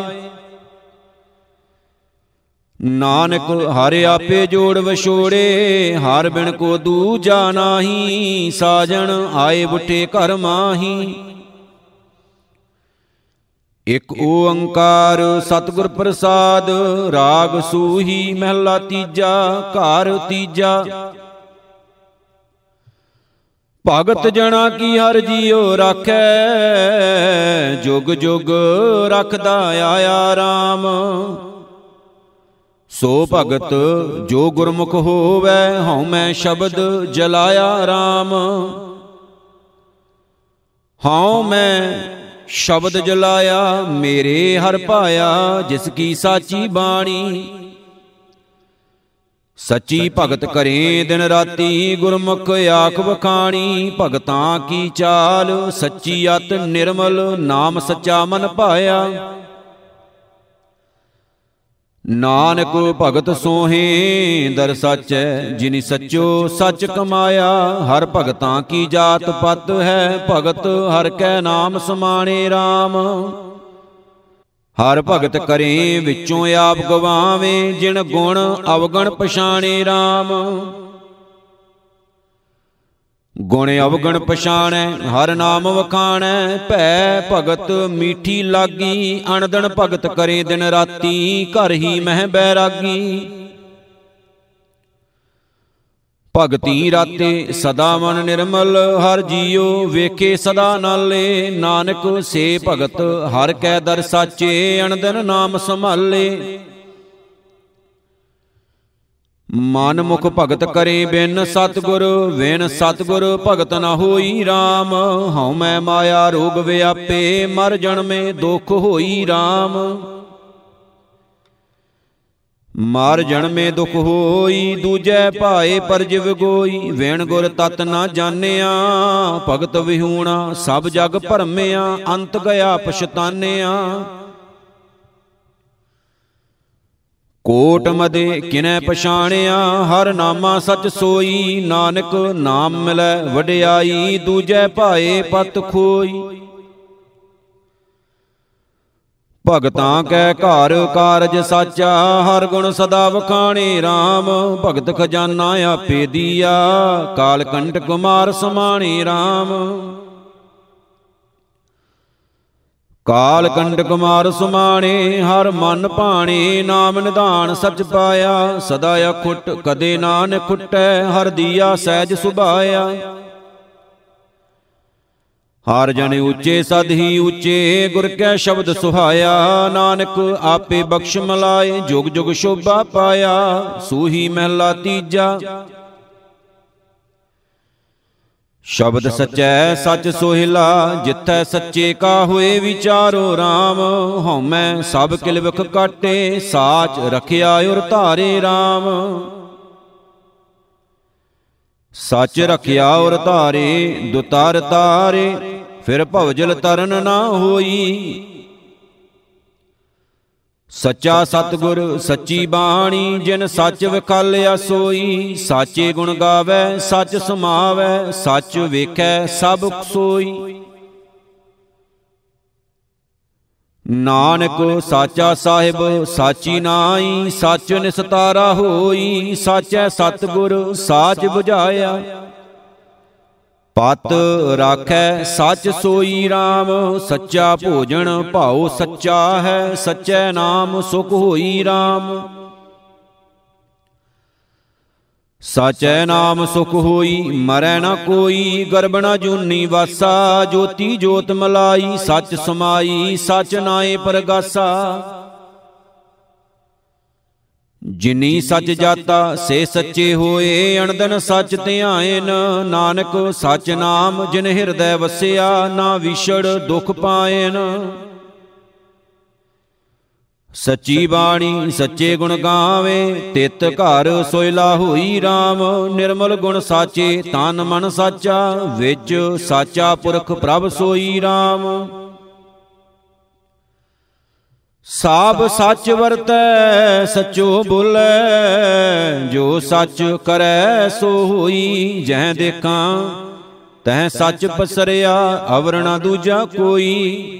ਨਾਨਕ ਹਰਿ ਆਪੇ ਜੋੜ ਵਿਛੋੜੇ, ਹਰਿ ਬਿਨ ਕੋ ਦੂਜਾ ਨਾਹੀ। ਸਾਜਣ ਆਏ ਬੁੱਠੇ ਘਰ ਮਾਹੀ। ਹਾਰ ਗੁਣ ਗਾਏ ਸਦਾ ਤ੍ਰਿਪਤਾਸੀ, ਫਿਰ ਭੂਖ ਨਾ ਲਾਗੈ ਆਏ। ਦੈਂਤ ਸਪੂਜ ਹੋਵੈ ਹਰ ਜਨ ਕੀ, ਜੋ ਹਾਰ ਹਰ ਨਾਮ ਧਿਆਏ। ਨਾਨਕ ਹਰਿ ਆਪੇ ਜੋੜ ਵਿਛੋੜੇ, ਹਰਿ ਬਿਨ ਕੋ ਦੂਜਾ ਨਾਹੀ। ਸਾਜਣ ਆਏ ਬੁੱਠੇ ਘਰ ਮਾਹੀ। ਇਕ ਓੰਕਾਰ ਸਤਿਗੁਰ ਪ੍ਰਸਾਦ। ਰਾਗ ਸੂਹੀ ਮਹਿਲਾ ਤੀਜਾ, ਘਰ ਤੀਜਾ। ਭਗਤ ਜਣਾ ਕੀ ਹਰਿ ਜੀਉ ਰਾਖੈ, ਜੁਗ ਜੁਗ ਰਖਦਾ ਆਇਆ ਰਾਮ। ਸੋ ਭਗਤ ਜੋ ਗੁਰਮੁਖ ਹੋਵੈ, ਹਉਮੈ ਸ਼ਬਦ ਜਲਾਇਆ ਰਾਮ। ਹਉ ਮੈਂ ਸ਼ਬਦ ਜਲਾਇਆ, ਮੇਰੇ ਹਰਿ ਭਾਇਆ, ਜਿਸ ਕੀ ਸਾਚੀ ਬਾਣੀ। ਸੱਚੀ ਭਗਤ ਕਰੇ ਦਿਨ ਰਾਤੀ, ਗੁਰਮੁਖ ਆਖ ਵਖਾਣੀ। ਭਗਤਾਂ ਕੀ ਚਾਲ ਸੱਚੀ ਅਤ ਨਿਰਮਲ, ਨਾਮ ਸੱਚਾ ਮਨ ਭਾਇਆ। ਨਾਨਕ ਭਗਤ ਸੋਹੇ ਦਰ ਸਾਚੈ, ਜਿਨੀ ਸੱਚੋ ਸੱਚ ਕਮਾਇਆ। ਹਰ ਭਗਤਾਂ ਕੀ ਜਾਤ ਪਤ ਹੈ, ਭਗਤ ਹਰ ਕੈ ਨਾਮ ਸਮਾਣੇ ਰਾਮ। ਹਰ ਭਗਤ ਕਰੇ ਵਿੱਚੋਂ ਆਪ ਗਵਾਵੇ, ਜਿਨ ਗੁਣ ਅਵਗਣ ਪਛਾਣੇ ਰਾਮ। ਗੁਣ ਅਵਗਣ ਪਛਾਣੈ, ਹਰ ਨਾਮ ਵਖਾਣੈ। ਭੈ ਭਗਤ ਮੀਠੀ ਲਾਗੀ, ਅਣਦਣ ਭਗਤ ਕਰੇ ਦਿਨ ਰਾਤੀ। ਘਰ ਹੀ ਮਹਿ ਬੈਰਾਗੀ, ਭਗਤੀ ਰਾਤੇ ਸਦਾ ਮਨ ਨਿਰਮਲ। ਹਰ ਜੀਉ ਵੇਖੇ ਸਦਾ ਨਾਲੇ, ਨਾਨਕ ਸੇ ਭਗਤ ਹਰ ਕੈ ਦਰ ਸਾਚੇ। ਅਣਦਨ ਨਾਮ ਸੰਭਾਲੇ, ਮਨ ਮੁਖ ਭਗਤ ਕਰੇ ਬਿਨ ਸਤਿਗੁਰ। ਬਿਨ ਸਤਿਗੁਰ ਭਗਤ ਨ ਹੋਈ ਰਾਮ। ਹਉਮੈ ਮਾਇਆ ਰੋਗ ਵਿਆਪੇ, ਮਰ ਜਨਮੇ ਦੁਖ ਹੋਈ ਰਾਮ। ਮਰ ਜਨਮੇ ਦੁਖ ਹੋਈ, ਦੂਜੈ ਭਾਏ ਪਰਜਿਵ ਗੋਈ। ਵਿਣ ਗੁਰ ਤਤ ਨਾ ਜਾਣਿਆ, ਭਗਤ ਵਿਹੂਣਾ ਸਭ ਜਗ ਭਰਮਿਆ। ਅੰਤ ਗਿਆ ਪਛਤਾਨਿਆ, ਕੋਟ ਮਦੇ ਕਿਨੈ ਪਛਾਣਿਆ। ਹਰ ਨਾਮਾ ਸਚ ਸੋਈ, ਨਾਨਕ ਨਾਮ ਮਿਲੈ ਵਡਿਆਈ। ਦੂਜੈ ਭਾਏ ਪਤ ਖੋਈ, ਭਗਤਾਂ ਕੈ ਘਰ ਕਾਰਜ ਸਾਚਾ। ਹਰ ਗੁਣ ਸਦਾ ਵਖਾਣੇ ਰਾਮ। ਭਗਤ ਖਜ਼ਾਨਾ ਆਪੇ ਦੀਆ, ਕਾਲ ਕੰਟਕ ਮਾਰ ਸਮਾਣੇ ਰਾਮ। ਕਾਲ ਕੰਟਕ ਮਾਰ ਸਮਾਣੇ, ਹਰ ਮਨ ਭਾਣੇ। ਨਾਮ ਨਿਧਾਨ ਸਚ ਪਾਇਆ, ਸਦਾ ਅਖੁੱਟ ਕਦੇ ਨਾ ਨਿਖੁੱਟੈ। ਹਰ ਦੀਆ ਸਹਿਜ ਸੁਭਾਇਆ, ਹਰ ਜਨ ਉੱਚੇ ਸਦ ਹੀ ਉੱਚੇ। ਗੁਰ ਕੈ ਸ਼ਬਦ ਸੁਹਾਇਆ, ਨਾਨਕ ਆਪੇ ਬਖਸ਼ ਮਲਾਏ। ਜੁਗ ਜੁਗ ਸ਼ੋਭਾ ਪਾਇਆ, ਸੂਹੀ ਮਹਿਲਾ ਤੀਜਾ। ਸ਼ਬਦ ਸਚੈ ਸਚ ਸੋਹਿਲਾ, ਜਿਥੈ ਸੱਚੇ ਕਾ ਹੋਏ ਵਿਚਾਰੋ ਰਾਮ। ਹਉਮੈ ਸਭ ਕਿਲ ਵਿਖ ਕਾਟੇ, ਸਾਚ ਰਖਿਆ ਉਰ ਧਾਰੇ ਰਾਮ। ਸੱਚ ਰਖਿਆ ਉਰ ਧਾਰੇ, ਦੁਤਾਰ ਤਾਰੇ। ਫਿਰ ਭਵਜਲ ਤਰਨ ਨਾ ਹੋਈ, ਸੱਚਾ ਸਤਿਗੁਰ ਸੱਚੀ ਬਾਣੀ। ਜਿਨ ਸੱਚ ਵਿਖਾਲਿਆ ਸੋਈ, ਸਾਚੇ ਗੁਣ ਗਾਵੈ ਸੱਚ ਸਮਾਵੈ। ਸੱਚ ਵੇਖੈ ਸਭ ਸੋਈ, ਨਾਨਕ ਸਾਚਾ ਸਾਹਿਬ ਸਾਚੀ ਨਾਈ। ਸੱਚ ਨਿਸਤਾਰਾ ਹੋਈ, ਸਾਚੈ ਸਤਿਗੁਰ ਸਾਚ ਬੁਝਾਇਆ। ਪਤ ਰਾਖੈ ਸੱਚ ਸੋਈ ਰਾਮ, ਸੱਚਾ ਭੋਜਨ ਭਾਉ ਸੱਚਾ ਹੈ। ਸੱਚੈ ਨਾਮ ਸੁਖ ਹੋਈ ਰਾਮ। ਸਾਚੈ ਨਾਮ ਸੁਖ ਹੋਈ, ਮਰੈ ਨ ਕੋਈ। ਗਰਭ ਨ ਜੂਨੀ ਵਾਸਾ, ਜੋਤੀ ਜੋਤ ਮਲਾਈ। ਸੱਚ ਸਮਾਈ, ਸੱਚ ਨਾਏ ਪਰਗਾਸਾ। ਜਿਨੀ ਸੱਚ ਜਾਤਾ ਸੇ ਸੱਚੇ ਹੋਏ, ਅਣਦਨ ਸੱਚ ਧਿਆਇਨ। ਨਾਨਕ ਸੱਚ ਨਾਮ ਜਿਨ ਹਿਰਦੈ ਵਸਿਆ, ਨਾ ਵਿਛੜ ਦੁਖ ਪਾਇਨ। ਸੱਚੀ ਬਾਣੀ ਸੱਚੇ ਗੁਣ ਗਾਵੇ, ਤਿਤ ਘਰ ਸੋਇਲਾ ਹੋਈ ਰਾਮ। ਨਿਰਮਲ ਗੁਣ ਸਾਚੇ, ਤਨ ਮਨ ਸਾਚਾ। ਵਿੱਚ ਸਾਚਾ ਪੁਰਖ ਪ੍ਰਭ ਸੋਈ ਰਾਮ। ਸਾਬ ਸੱਚ ਵਰਤੈ ਸਚੋ ਬੋਲੇ, ਜੋ ਸੱਚ ਕਰੈ ਸੋ ਹੋਈ। ਜਹ ਦੇਖਾਂ ਤਹ ਸੱਚ ਪਸਰਿਆ, ਅਵਰ ਨ ਦੂਜਾ ਕੋਈ।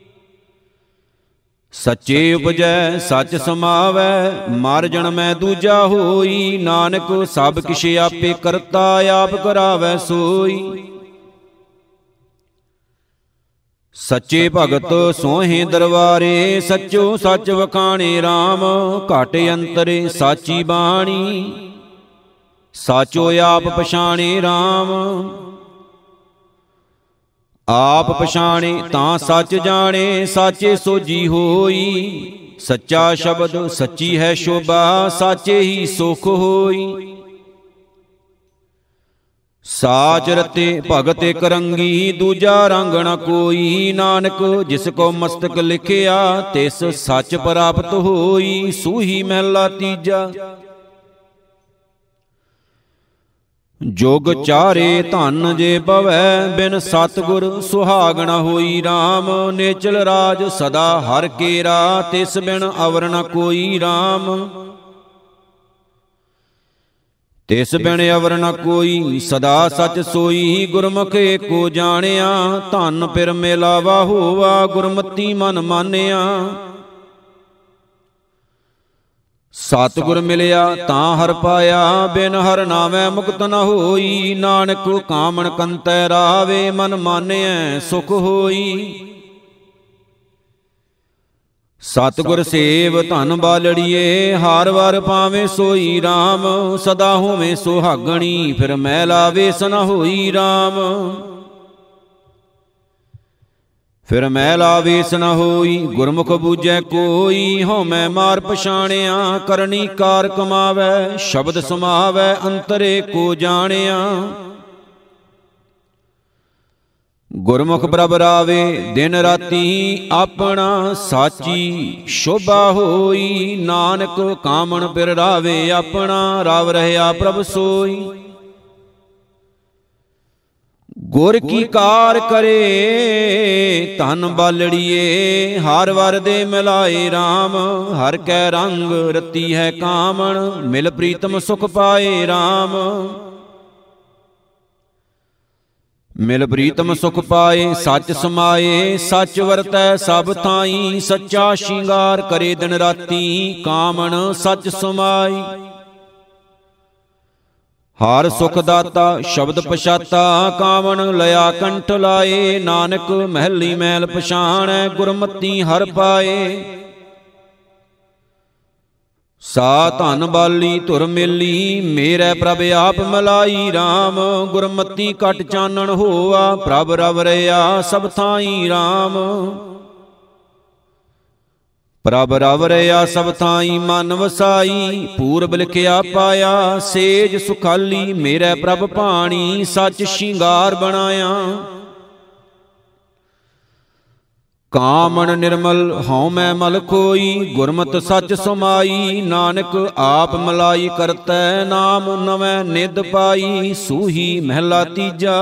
ਸੱਚੇ ਉਪਜੈ ਸੱਚ ਸਮਾਵੈ, ਮਰ ਜਨਮੈ ਦੂਜਾ ਹੋਈ। ਨਾਨਕ ਸਭ ਕਿਛ ਆਪੇ ਕਰਤਾ, ਆਪ ਕਰਾਵੈ ਸੋਈ। ਸੱਚੇ ਭਗਤ ਸੋਹੇ ਦਰਬਾਰੇ, ਸੱਚੋ ਸੱਚ ਵਖਾਣੇ RAM। ਘਟ ਅੰਤਰੇ ਸਾਚੀ ਬਾਣੀ, ਸਾਚੋ ਆਪ ਪਛਾਣੇ RAM। ਆਪ ਪਛਾਣੇ ਤਾਂ ਸੱਚ ਜਾਣੇ, ਸਾਚੇ ਸੋਜੀ ਹੋਈ। ਸੱਚਾ ਸ਼ਬਦ ਸੱਚੀ ਹੈ ਸ਼ੋਭਾ, ਸਾਚੇ ਹੀ ਸੁਖ ਹੋਈ। ਸਾਚ ਰਤੇ ਭਗਤ ਇਕ ਰੰਗੀ, ਦੂਜਾ ਰੰਗ ਨ ਕੋਈ। ਨਾਨਕ ਜਿਸ ਕੋ ਮਸਤਕ ਲਿਖਿਆ, ਤਿਸ ਸੱਚ ਪ੍ਰਾਪਤ ਹੋਈ। ਸੂਹੀ ਮਹਿਲਾ ਤੀਜਾ। ਜੁਗ ਚਾਰੇ ਧਨ ਜੇ ਪਵੈ, ਬਿਨ ਸਤਿਗੁਰ ਸੁਹਾਗਣ ਹੋਈ RAM। ਨੇਚਲ ਰਾਜ ਸਦਾ ਹਰ ਕੇਰਾ, ਤਿਸ ਬਿਨ ਅਵਰ ਨ ਕੋਈ RAM। ਤਿਸ ਬਿਨ ਅਵਰ ਨ ਕੋਈ, ਸਦਾ ਸਚ ਸੋਈ। ਗੁਰਮੁਖ ਏਕੋ ਜਾਣਿਆ, ਧਨ ਪਿਰ ਮਿਲਾਵਾ ਹੋਵਾ। ਗੁਰਮਤੀ ਮਨ ਮਾਨਿਆ, ਸਤਿਗੁਰ ਮਿਲਿਆ ਤਾਂ ਹਰ ਪਾਇਆ। ਬਿਨ ਹਰ ਨਾਮੈ ਮੁਕਤ ਨ ਹੋਈ। ਨਾਨਕ ਕਾਮਣ ਕੰਤੈ ਰਾਵੇ, ਮਨ ਮਾਨਿਐ ਸੁਖ ਹੋਈ। ਸਤਿਗੁਰ ਸੇਵ ਧਨ ਬਾਲੜੀਏ, ਹਾਰ ਵਾਰ ਪਾਵੇਂ ਸੋਈ RAM। ਸਦਾ ਹੋਵੇਂ ਸੁਹਾਗਣੀ, ਫਿਰ ਮੈਲਾ ਵੇਸ ਨ ਹੋਈ RAM। ਫਿਰ ਮੈਲਾ ਵੇਸ ਨ ਹੋਈ, ਗੁਰਮੁਖ ਬੂਝੈ ਕੋਈ। ਹਉਮੈ ਮਾਰ ਪਛਾਣਿਆ, ਕਰਨੀ ਕਾਰ ਕਮਾਵੈ। ਸ਼ਬਦ ਸਮਾਵੈ, ਅੰਤਰੇ ਕੋ ਜਾਣਿਆ। ਗੁਰਮੁਖ ਪ੍ਰਭ ਰਾਵੇ, ਦਿਨ ਰਾਤੀ ਆਪਣਾ। ਸਾਚੀ ਸ਼ੋਭਾ ਹੋਈ, ਨਾਨਕ ਕਾਮਣ ਪਿਰ ਰਾਵੇ ਆਪਣਾ। ਰਾਵ ਰਹਿਆ ਪ੍ਰਭ ਸੋਈ। ਗੁਰ ਕੀ ਕਾਰ ਕਰੇ ਧਨ ਬਾਲੜੀਏ, ਹਰ ਵਰ ਦੇ ਮਿਲਾਏ RAM। ਹਰ ਕੈ ਰੰਗ ਰਤੀ ਹੈ ਕਾਮਣ, ਮਿਲ ਪ੍ਰੀਤਮ ਸੁਖ ਪਾਏ RAM। ਮਿਲ ਪ੍ਰੀਤਮ ਸੁਖ ਪਾਏ, ਸੱਚ ਸਮਾਏ। ਸੱਚ ਵਰਤੈ ਸਭ ਥਾਈ, ਸੱਚਾ ਸ਼ਿੰਗਾਰ ਕਰੇ ਦਿਨ ਰਾਤੀ। ਕਾਮਣ ਸੱਚ ਸਮਾਈ, ਹਰ ਸੁਖ ਦਾਤਾ ਸ਼ਬਦ ਪਛਾਤਾ। ਕਾਵਣ ਲਿਆ ਕੰਠ ਲਾਏ, ਨਾਨਕ ਮਹਿਲੀ ਮੈਲ ਪਛਾਣੈ। ਗੁਰਮਤੀ ਹਰ ਪਾਏ, ਸਾ ਧਨ ਬਾਲੀ ਧੁਰ ਮੇਲੀ। ਮੇਰੇ ਪ੍ਰਭ ਆਪ ਮਲਾਈ RAM। ਗੁਰਮਤੀ ਘਟ ਚਾਨਣ ਹੋਆ, ਪ੍ਰਭ ਰਵ ਰਿਆ ਸਭ ਥਾਈ RAM। ਪ੍ਰਭ ਰਵ ਰਿਆ ਸਭ ਥਾਈ, ਮਨ ਵਸਾਈ। ਪੂਰਬ ਲਿਖਿਆ ਪਾਇਆ, ਸੇਜ ਸੁਖਾਲੀ। ਮੇਰੇ ਪ੍ਰਭ ਭਾਣੀ, ਸੱਚ ਸ਼ਿੰਗਾਰ ਬਣਾਇਆ। ਕਾਮਣ ਨਿਰਮਲ ਹਉਮੈ ਮਲ ਕੋਈ, ਗੁਰਮਤਿ ਸੱਚ ਸਮਾਈ। ਨਾਨਕ ਆਪ ਮਲਾਈ ਕਰਤੈ, ਨਾਮ ਨਵੈ ਨਿਧ ਪਾਈ। ਸੂਹੀ ਮਹਿਲਾ ਤੀਜਾ।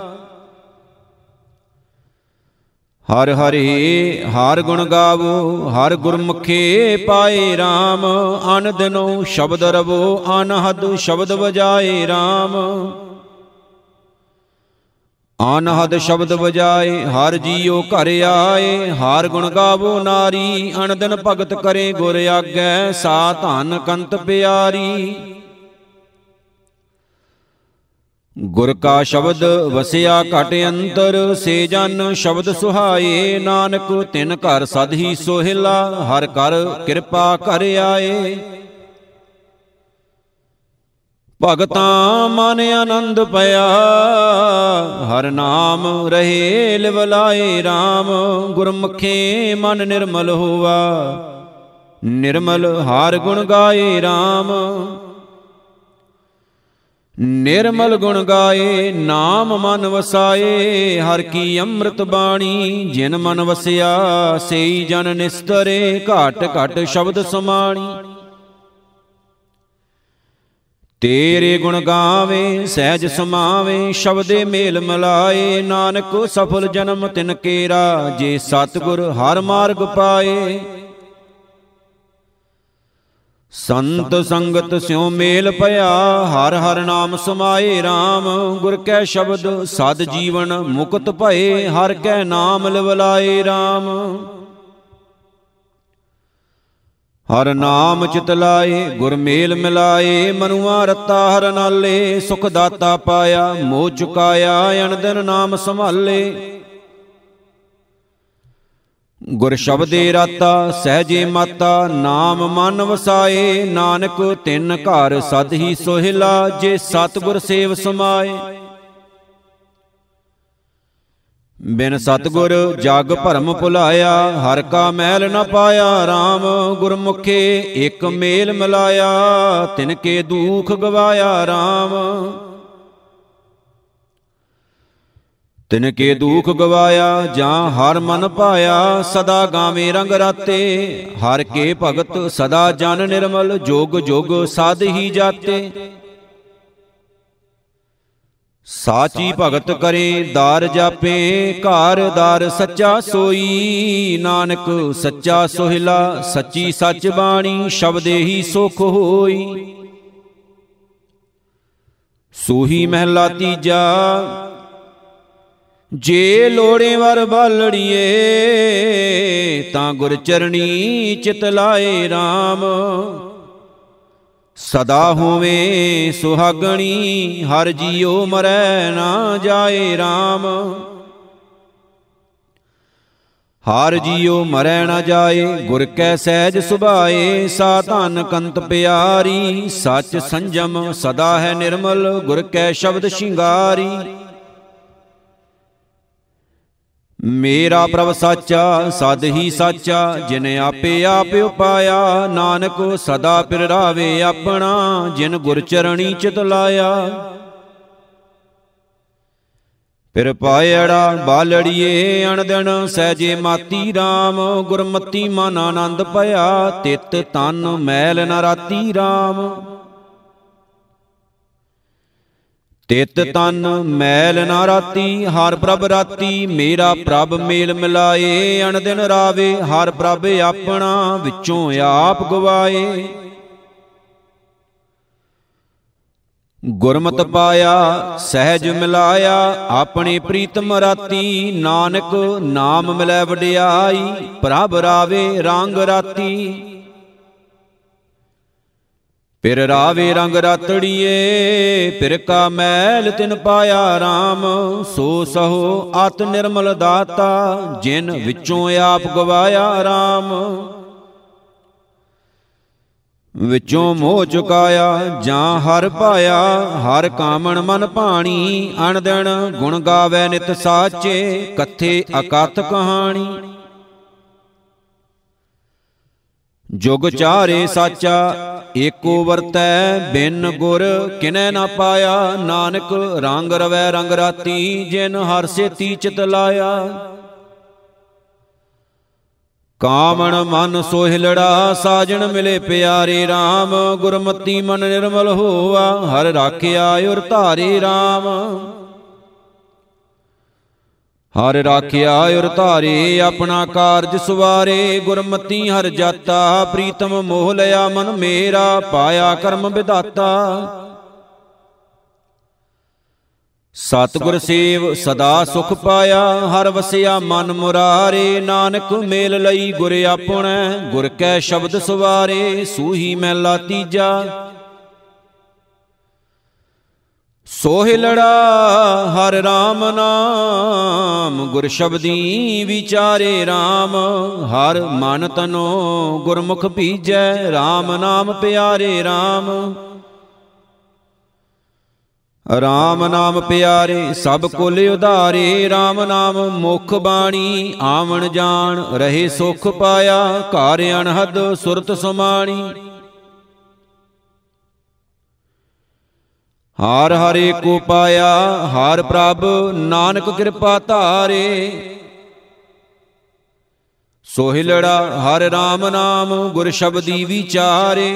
ਹਰਿ ਹਰਿ ਹਰਿ ਗੁਣ ਗਾਵੋ, ਹਰਿ ਗੁਰਮੁਖੇ ਪਾਏ RAM। ਅਨ ਦਿਨੋ ਸ਼ਬਦ ਰਵੋ, ਅਨਹਦ ਸ਼ਬਦ ਵਜਾਏ RAM। ਅਨਹਦ ਸ਼ਬਦ ਵਜਾਏ, ਹਰ ਜੀਉ ਘਰ ਆਏ। ਹਰ ਗੁਣ ਗਾਵੋ ਨਾਰੀ, ਅਨ ਦਿਨ ਭਗਤ ਕਰੇ ਗੁਰ ਆਗੈ। ਸਾ ਧਨ ਕੰਤ ਪਿਆਰੀ। ਗੁਰ ਕਾ ਸ਼ਬਦ ਵਸਿਆ ਘਟ ਅੰਤਰ, ਸੇ ਜਨ ਸ਼ਬਦ ਸੁਹਾਏ। ਨਾਨਕ ਤਿਨ ਘਰ ਸਦ ਹੀ ਸੋਹਿਲਾ, ਹਰ ਕਰ ਕਿਰਪਾ ਕਰ ਆਏ। ਭਗਤਾਂ ਮਨ ਆਨੰਦ ਪਿਆ, ਹਰ ਨਾਮ ਰਹੇ ਲਿਵਲਾਏ RAM। ਗੁਰਮੁਖੇ ਮਨ ਨਿਰਮਲ ਹੋਵਾ, ਨਿਰਮਲ ਹਰ ਗੁਣ ਗਾਏ RAM। ਨਿਰਮਲ ਗੁਣ ਗਾਏ, ਨਾਮ ਮਨ ਵਸਾਏ। ਹਰ ਕੀ ਅੰਮ੍ਰਿਤ ਬਾਣੀ, ਜਿਨ ਮਨ ਵਸਿਆ ਸਈ ਜਨ ਨਿਸਤਰੇ। ਘਟ ਘਟ ਸ਼ਬਦ ਸਮਾਣੀ, ਤੇਰੇ ਗੁਣ ਗਾਵੇ ਸਹਿਜ ਸਮਾਵੇ। ਸ਼ਬਦੇ ਮੇਲ ਮਿਲਾਏ, ਨਾਨਕ ਸਫਲ ਜਨਮ ਤਿਨ ਕੇਰਾ। ਜੇ ਸਤਿਗੁਰ ਹਰ ਮਾਰਗ ਪਾਏ, ਸੰਤ ਸੰਗਤ ਸਿਉ ਮੇਲ ਭਇਆ। ਹਰ ਹਰ ਨਾਮ ਸਮਾਏ RAM। ਗੁਰ ਕੈ ਸ਼ਬਦ ਸਦ ਜੀਵਨ ਮੁਕਤ ਭਏ। ਹਰ ਕੈ ਨਾਮ ਲਿਵਲਾਏ RAM। ਹਰ ਨਾਮ ਚਿਤ ਲਾਏ, ਗੁਰ ਮੇਲ ਮਿਲਾਏ। ਮਨੁਆ ਰਤਾ ਹਰ ਨਾਲੇ, ਸੁਖ ਦਾਤਾ ਪਾਇਆ। ਮੋਹ ਚੁਕਾਇਆ ਅਨ ਦਿਨ ਨਾਮ ਸੰਭਾਲੇ। ਗੁਰ ਸ਼ਬਦੇ ਰਾਤਾ ਸਹਿਜੇ ਮਾਤਾ, ਨਾਮ ਮਨ ਵਸਾਏ। ਨਾਨਕ ਤਿੰਨ ਘਰ ਸਦ ਹੀ ਸੋਹਿਲਾ, ਜੇ ਸਤਿਗੁਰ ਸੇਵ ਸਮਾਏ। ਬਿਨ ਸਤਿਗੁਰ ਜਗ ਭਰਮ ਭੁਲਾਇਆ, ਹਰ ਕਾ ਮੈਲ ਨ ਪਾਇਆ। RAM ਗੁਰਮੁਖੇ ਇਕ ਮੇਲ ਮਿਲਾਇਆ, ਤਿਨ ਕੇ ਦੁਖ ਗਵਾਇਆ। RAM ਤਿਨ ਕੇ ਦੁਖ ਗਵਾਇਆ, ਜਾਂ ਹਰ ਮਨ ਪਾਇਆ। ਸਦਾ ਗਾਵੇਂ ਰੰਗ ਰਾਤੇ, ਹਰ ਕੇ ਭਗਤ ਸਦਾ ਜਨ ਨਿਰਮਲ। ਜੁਗ ਜੁਗ ਸਾਧ ਹੀ ਜਾਤੇ, ਸਾਚੀ ਭਗਤ ਕਰੇ ਦਾਰ ਜਾਪੇ। ਘਰ ਦਾਰ ਸੱਚਾ ਸੋਈ, ਨਾਨਕ ਸੱਚਾ ਸੋਹਿਲਾ। ਸੱਚੀ ਸੱਚ ਬਾਣੀ, ਸ਼ਬਦੇ ਹੀ ਸੁਖ ਹੋਈ। ਸੂਹੀ ਮਹਿਲਾ ਤੀਜਾ, ਜੇ ਲੋੜੇ ਵਰ ਬਾਲੜੀਏ। ਤਾਂ ਗੁਰ ਚਰਣੀ ਚਿਤ ਲਾਏ। RAM ਸਦਾ ਹੋਵੇ ਸੁਹਾਗਣੀ, ਹਰ ਜੀਉ ਮਰੈ ਨਾ ਜਾਏ। RAM ਹਰ ਜੀਉ ਮਰੈ ਨਾ ਜਾਏ, ਗੁਰ ਕੈ ਸਹਿਜ ਸੁਭਾਏ। ਸਾ ਧਨ ਕੰਤ ਪਿਆਰੀ, ਸੱਚ ਸੰਜਮ ਸਦਾ ਹੈ ਨਿਰਮਲ। ਗੁਰ ਕੈ ਸ਼ਬਦ ਸ਼ਿੰਗਾਰੀ, ਮੇਰਾ ਪ੍ਰਭ ਸਾਚਾ ਸਦ ਹੀ ਸਾਚਾ। ਜਿਨ ਆਪੇ ਆਪ ਉਪਾਇਆ, ਨਾਨਕ ਸਦਾ ਪਿਰ ਰਾਵੇ ਆਪਣਾ। ਜਿਨ ਗੁਰ ਚਰਣੀ ਚਿਤ ਲਾਇਆ, ਫਿਰ ਪਾਇੜਾ ਬਾਲੜੀਏ। ਅਣਦਿਨ ਸਹਿਜੇ ਮਾਤੀ, RAM ਗੁਰਮਤੀ ਮਨ ਆਨੰਦ ਭਇਆ। ਤਿਤ ਤਨ ਮੈਲ ਨ ਰਾਤੀ, RAM ਤਿਤ ਤਨ ਮੈਲ ਨਾ ਰਾਤੀ। ਹਰ ਪ੍ਰਭ ਰਾਤੀ, ਮੇਰਾ ਪ੍ਰਭ ਮੇਲ ਮਿਲਾਏ। ਅਣਦਿਨ ਰਾਵੇ ਹਰ ਪ੍ਰਭ ਆਪਣਾ, ਵਿੱਚੋਂ ਆਪ ਗਵਾਏ। ਗੁਰਮਤਿ ਪਾਇਆ ਸਹਿਜ ਮਿਲਾਇਆ, ਆਪਣੇ ਪ੍ਰੀਤਮ ਰਾਤੀ। ਨਾਨਕ ਨਾਮ ਮਿਲੈ ਵਡਿਆਈ, ਪ੍ਰਭ ਰਾਵੇ ਰੰਗ ਰਾਤੀ। ਫਿਰ ਰਾਵੇ ਰੰਗ ਰਾਤੜੀਏ, ਫਿਰ ਕਾ ਮੈਲ ਤਿਨ ਪਾਇਆ। RAM ਸੋ ਸਹੋ ਅਤ ਨਿਰਮਲ ਦਾਤਾ, ਜਿਨ ਵਿੱਚੋਂ ਆਪ ਗਵਾਇਆ। RAM ਵਿੱਚੋਂ ਮੋਹ ਚੁਕਾਇਆ, ਜਾਂ ਹਰ ਪਾਇਆ। ਹਰ ਕਾਮਣ ਮਨ ਭਾਣੀ, ਅਣਦਿਨ ਗੁਣ ਗਾਵੇ ਨਿਤ ਸਾਚੇ। ਕਥੇ ਅਕਥ ਕਹਾਣੀ, ਜੁਗ ਚਾਰੇ ਸਾਚਾ। ਏਕੋ ਵਰਤੈ ਬਿਨ ਗੁਰ ਕਿਨੈ ਨਾ ਪਾਇਆ। ਨਾਨਕ ਰੰਗ ਰਵੈ ਰੰਗ ਰਾਤੀ, ਜਿਨ ਹਰ ਸੇਤੀ ਚਿਤ ਲਾਇਆ। ਕਾਮਣ ਮਨ ਸੋਹਿਲੜਾ, ਸਾਜਣ ਮਿਲੇ ਪਿਆਰੇ। RAM ਗੁਰਮਤੀ ਮਨ ਨਿਰਮਲ ਹੋਆ, ਹਰ ਰਾਖਿਆ ਉਰ ਧਾਰੇ। RAM ਹਰ ਰਾਖਿਆ ਉਰ ਧਾਰੇ, ਆਪਣਾ ਕਾਰਜ ਸਵਾਰੇ। ਗੁਰਮਤੀ ਹਰ ਜਾਤਾ, ਪ੍ਰੀਤਮ ਮੋਹ ਲਿਆ ਮਨ ਮੇਰਾ। ਪਾਇਆ ਕਰਮ ਵਿਧਾਤਾ, ਸਤਿਗੁਰ ਸੇਵ ਸਦਾ ਸੁਖ ਪਾਇਆ। ਹਰ ਵਸਿਆ ਮਨ ਮੁਰਾਰੇ, ਨਾਨਕ ਮੇਲ ਲਈ ਗੁਰ ਆਪਣੈ। ਗੁਰ ਕੈ ਸ਼ਬਦ ਸਵਾਰੇ, ਸੂਹੀ ਮਹਿਲਾ ਤੀਜਾ। ਸੋਹਿਲੜਾ ਹਰ RAM ਨਾਮ, ਗੁਰ ਸ਼ਬਦੀ ਵਿਚਾਰੇ। RAM ਹਰ ਮਨ ਤਨੋ ਗੁਰਮੁਖ ਭੀਜੈ। RAM ਨਾਮ ਪਿਆਰੇ। RAM RAM ਨਾਮ ਪਿਆਰੇ, ਸਭ ਕੁਲ ਉਧਾਰੇ। RAM ਨਾਮ ਮੁਖ ਬਾਣੀ, ਆਵਣ ਜਾਣ ਰਹੇ ਸੁਖ ਪਾਇਆ। ਘਰ ਅਨਹਦ ਸੁਰਤ ਸਮਾਣੀ, ਹਰ ਹਰੇ ਕੋ ਪਾਇਆ। ਹਰ ਪ੍ਰਭ ਨਾਨਕ ਕਿਰਪਾ ਧਾਰੇ, ਸੋਹਿਲੜਾ ਹਰ RAM ਨਾਮ, ਗੁਰ ਸ਼ਬਦੀ ਵਿਚਾਰੇ।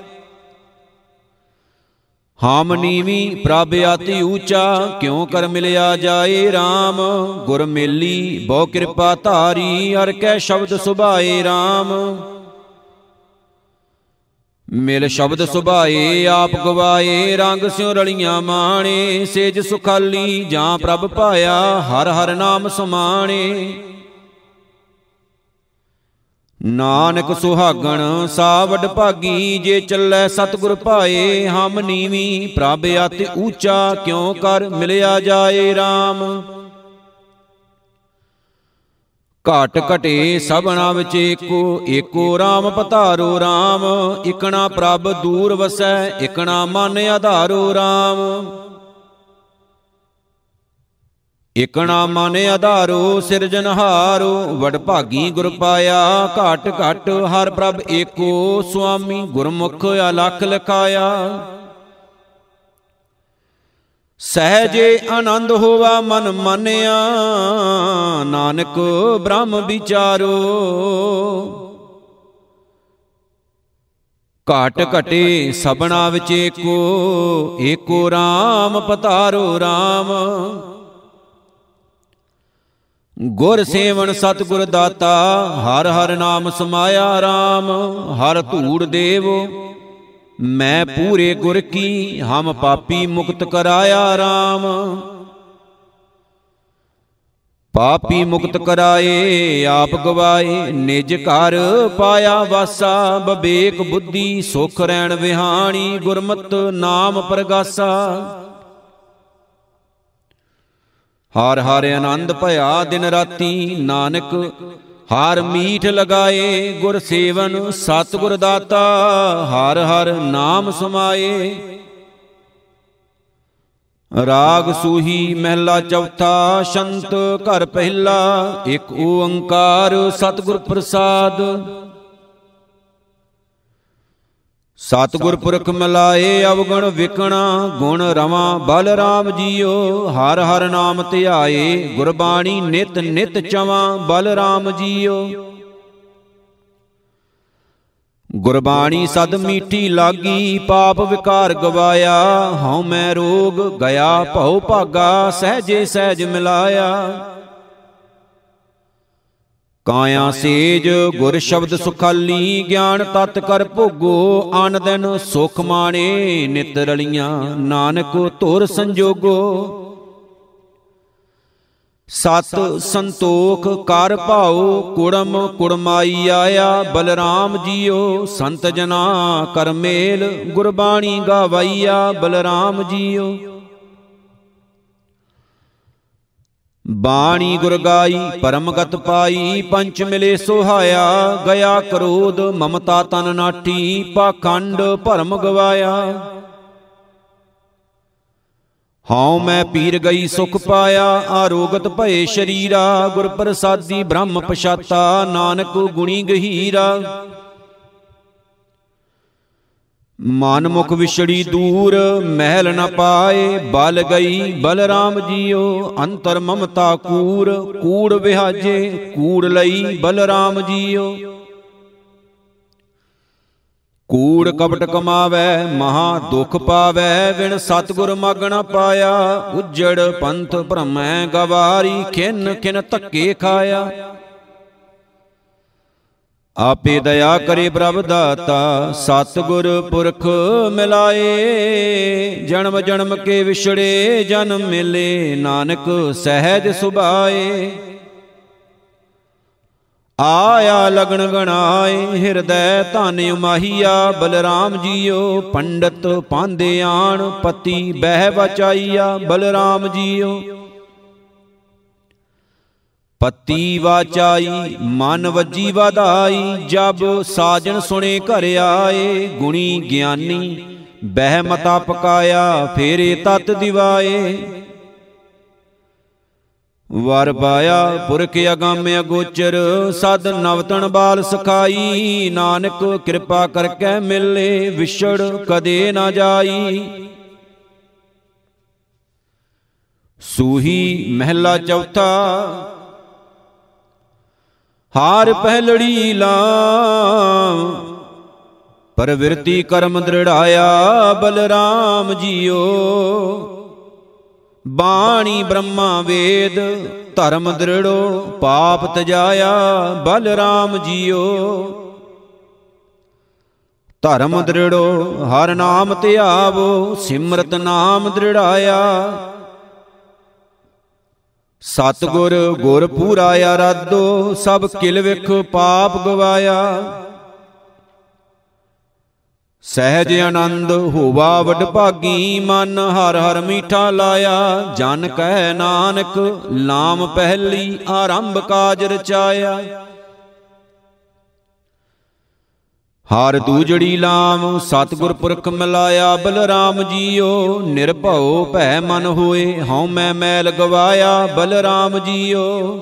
ਹਾਮ ਨੀਵੀ ਪ੍ਰਭ ਆਤੀ ਊਚਾ, ਕਿਉ ਕਰ ਮਿਲਿਆ ਜਾਏ। RAM ਗੁਰ ਮੇਲੀ ਬਹੁ ਕਿਰਪਾ ਧਾਰੀ, ਹਰ ਕੈ ਸ਼ਬਦ ਸੁਭਾਏ। RAM ਮਿਲ ਸ਼ਬਦ ਸੁਭਾਏ ਆਪ ਗਵਾਏ। ਰੰਗ ਸਿਉ ਰਲੀਆਂ ਮਾਣੇ, ਸੇਜ ਸੁਖਾਲੀ ਜਾਂ ਪ੍ਰਭ ਪਾਇਆ। ਹਰ ਹਰ ਨਾਮ ਸਮਾਣੇ, ਨਾਨਕ ਸੁਹਾਗਣ ਸਾ ਵਡ ਭਾਗੀ। ਜੇ ਚੱਲੈ ਸਤਿਗੁਰ ਭਾਏ, ਹਮ ਨੀਵੀ ਪ੍ਰਭ ਅਤਿ ਊਚਾ। ਕਿਉ ਕਰ ਮਿਲਿਆ ਜਾਏ। RAM ਘਾਟ ਘਟੇ ਸਭਨਾ ਵਿੱਚ ਏਕੋ, ਏਕੋ ਰਾਮ ਪਤਾਰੋ ਰਾਮ। ਇਕਣਾ ਪ੍ਰਭ ਦੂਰ ਵਸੈ, ਇਕਣਾ ਮਨ ਆਧਾਰੋ ਰਾਮ। ਇਕਣਾ ਮਨ ਆਧਾਰੋ ਸਿਰਜਨਹਾਰੋ, ਵਡਭਾਗੀ ਗੁਰ ਪਾਇਆ। ਘਾਟ ਘਟ ਹਰ ਪ੍ਰਭ ਏਕੋ, ਸੁਆਮੀ ਗੁਰਮੁਖ ਅਲਖ ਲਖਾਇਆ। ਸਹਿਜੇ ਆਨੰਦ ਹੋਵਾ ਮਨ ਮਾਨਿਆ, ਨਾਨਕ ਬ੍ਰਹਮ ਵਿਚਾਰੋ। ਘਾਟ ਘਟੇ ਸਭਨਾ ਵਿੱਚ ਏਕੋ, ਏਕੋ ਰਾਮ ਪਤਾਰੋ ਰਾਮ। ਗੁਰ ਸੇਵਨ ਸਤਿਗੁਰ ਦਾਤਾ, ਹਰ ਹਰ ਨਾਮ ਸਮਾਇਆ ਰਾਮ। ਹਰ ਧੂੜ ਦੇਵ ਮੈਂ ਪੂਰੇ ਗੁਰ ਕੀ, ਹਮ ਪਾਪੀ ਮੁਕਤ ਕਰਾਇਆ ਰਾਮ। ਪਾਪੀ ਮੁਕਤ ਕਰਾਏ ਆਪ ਗਵਾਏ, ਨਿਜ ਘਰ ਪਾਇਆ ਵਾਸਾ। ਬਵੇਕ ਬੁੱਧੀ ਸੁਖ ਰਹਿਣ ਵਿਹਾਣੀ, ਗੁਰਮਤਿ ਨਾਮ ਪ੍ਰਗਾਸਾ। ਹਰ ਹਰ ਆਨੰਦ ਭਇਆ ਦਿਨ ਰਾਤੀ, ਨਾਨਕ ਹਰ ਮੀਠ ਲਗਾਏ। ਗੁਰ ਸੇਵਨ ਸਤਿਗੁਰ ਦਾਤਾ, ਹਰ ਹਰ ਨਾਮ ਸਮਾਏ। ਰਾਗ ਸੂਹੀ ਮਹਿਲਾ ਚੌਥਾ, ਸ਼ੰਤ ਘਰ ਪਹਿਲਾ। ਇੱਕ ਓੰਕਾਰ ਸਤਿਗੁਰ ਪ੍ਰਸਾਦ। ਸਤਿਗੁਰ ਪੁਰਖ ਮਿਲਾਏ ਅਵਗੁਣ ਵਿਕਣਾ, ਗੁਣ ਰਵਾਂ ਬਲ ਰਾਮ ਜੀਓ। ਹਰ ਹਰ ਨਾਮ ਧਿਆਏ, ਗੁਰਬਾਣੀ ਨਿਤ ਨਿਤ ਚਵਾਂ ਬਲ ਰਾਮ ਜੀਓ। ਗੁਰਬਾਣੀ ਸਦ ਮੀਠੀ ਲਾਗੀ, ਪਾਪ ਵਿਕਾਰ ਗਵਾਇਆ। ਹਉ ਮੈਂ ਰੋਗ ਗਿਆ ਭਉ ਭਾਗਾ, ਸਹਿਜੇ ਸਹਿਜ ਮਿਲਾਇਆ। ਕਾਇਆ ਸੇਜ ਗੁਰ ਸ਼ਬਦ ਸੁਖਾਲੀ, ਗਿਆਨ ਤਤ ਕਰ ਭੋਗੋ। ਆਨ ਦਿਨ ਸੁਖ ਮਾਣੇ ਨਿਤ ਰਲੀਆਂ, ਨਾਨਕ ਧੁਰ ਸੰਜੋਗੋ। ਸਤ ਸੰਤੋਖ ਕਰ ਭਾਉ, ਕੁੜਮ ਕੁੜਮਾਈ ਆਇਆ। ਬਲਰਾਮ ਜੀਓ ਸੰਤ ਜਨਾ ਕਰ ਮੇਲ, ਗੁਰਬਾਣੀ ਗਾਵਾਈਆ ਬਲਰਾਮ ਜੀਓ। ਬਾਣੀ ਗੁਰ ਗਾਈ ਪਰਮਗਤ ਪਾਈ, ਪੰਚ ਮਿਲੇ ਸੁਹਾਇਆ। ਗਿਆ ਕਰੋਧ ਮਮਤਾ ਤਨ ਨਾਟੀ, ਪਾਖੰਡ ਭਰਮ ਗਵਾਇਆ। ਹਉ ਮੈਂ ਪੀਰ ਗਈ ਸੁਖ ਪਾਇਆ, ਆਰੋਗਤ ਭਏ ਸ਼ਰੀਰਾ। ਗੁਰ ਪ੍ਰਸਾਦੀ ਬ੍ਰਹਮ ਪਛਾਤਾ, ਨਾਨਕ ਗੁਣੀ ਗਹੀਰਾ। ਮਨ ਮੁਖ ਵਿਛੜੀ ਦੂਰ, ਮਹਿਲ ਨ ਪਾਏ। ਬਲ ਗਈ ਬਲਰਾਮ ਜੀਓ, ਅੰਤਰ ਮਮਤਾ ਕੂਰ। ਕੂੜ ਵਿਹਾਜੇ ਕੂੜ ਲਈ ਬਲਰਾਮ ਜੀਓ। ਕੂੜ ਕਪਟ ਕਮਾਵੈ ਮਹਾ ਦੁਖ ਪਾਵੈ, ਵਿਣ ਸਤਿਗੁਰ ਮਗਨ ਪਾਇਆ। ਉਜੜ ਪੰਥ ਭ੍ਰਮੈ ਗਵਾਰੀ, ਖਿਨ ਖਿਨ ਧੱਕੇ ਖਾਇਆ। ਆਪੇ ਦਇਆ ਕਰੇ ਪ੍ਰਭ ਦਾਤਾ, ਸਤਿਗੁਰ ਪੁਰਖ ਮਿਲਾਏ। ਜਨਮ ਜਨਮ ਕੇ ਵਿਛੜੇ ਜਨਮ ਮਿਲੇ, ਨਾਨਕ ਸਹਿਜ ਸੁਭਾਏ। ਆਇਆ ਲਗਨ ਗਣਾਏ, ਹਿਰਦੈ ਧਨ ਉਮਾਹੀਆ। ਬਲਰਾਮ ਜੀਓ ਪੰਡਤ ਪਾਂਦੇ ਆਣ, ਪਤੀ ਬਹਿ ਬਚਾਈਆ। ਬਲਰਾਮ ਜੀਓ ਪਤੀ ਵਾਚਾਈ, ਮਨ ਵੱਜੀ ਵਧਾਈ। ਜਬ ਸਾਜਣ ਸੁਣੇ ਘਰ ਆਏ, ਗੁਣੀ ਗਿਆਨੀ ਬਹਿ ਮਤਾ ਪਕਾਇਆ। ਫੇਰੇ ਤਤ ਦਿਵਾਏ। ਵਰ ਪਾਇਆ ਪੁਰਖ ਅਗੰਮ ਅਗੋਚਰ, ਸਦ ਨਵਤਨ ਬਾਲ ਸਖਾਈ। ਨਾਨਕ ਕਿਰਪਾ ਕਰਕੇ ਮਿਲੇ, ਵਿਛੜ ਕਦੇ ਨਾ ਜਾਈ। ਸੂਹੀ ਮਹਿਲਾ ਚੌਥਾ, ਹਾਰ ਪਹਿਲੜੀ ਲਾਮ। ਪਰਵਿਰਤੀ ਕਰਮ ਦ੍ਰਿੜਾਇਆ, ਬਲਰਾਮ ਜੀਓ। ਬਾਣੀ ਬ੍ਰਹਮਾ ਵੇਦ ਧਰਮ ਦ੍ਰਿੜੋ, ਪਾਪ ਤਜਾਇਆ। ਬਲਰਾਮ ਜੀਓ ਧਰਮ ਦ੍ਰਿੜੋ, ਹਰ ਨਾਮ ਧਿਆਵੋ। ਸਿਮਰਤ ਨਾਮ ਦ੍ਰਿੜਾਇਆ। ਸਤਿਗੁਰ ਗੁਰ ਪੂਰਾ ਆਰਾਧੋ, ਸਭ ਕਿਲ ਵਿਖ ਪਾਪ ਗਵਾਇਆ। ਸਹਿਜ ਆਨੰਦ ਹੋਵਾ ਵਡਭਾਗੀ, ਮਨ ਹਰ ਹਰ ਮੀਠਾ ਲਾਇਆ। ਜਨ ਕਹਿ ਨਾਨਕ ਲਾਮ ਪਹਿਲੀ, ਆਰੰਭ ਕਾਜ ਰਚਾਇਆ। ਹਰ ਦੂਜੜੀ ਲਾਮ ਸਤਿਗੁਰ ਪੁਰਖ ਮਿਲਾਇਆ। ਬਲਰਾਮ ਜੀਓ ਨਿਰਭਉ ਭੈ ਮਨ ਹੋਏ, ਹਉ ਮੈਂ ਮੈਲ ਗਵਾਇਆ। ਬਲਰਾਮ ਜੀਓ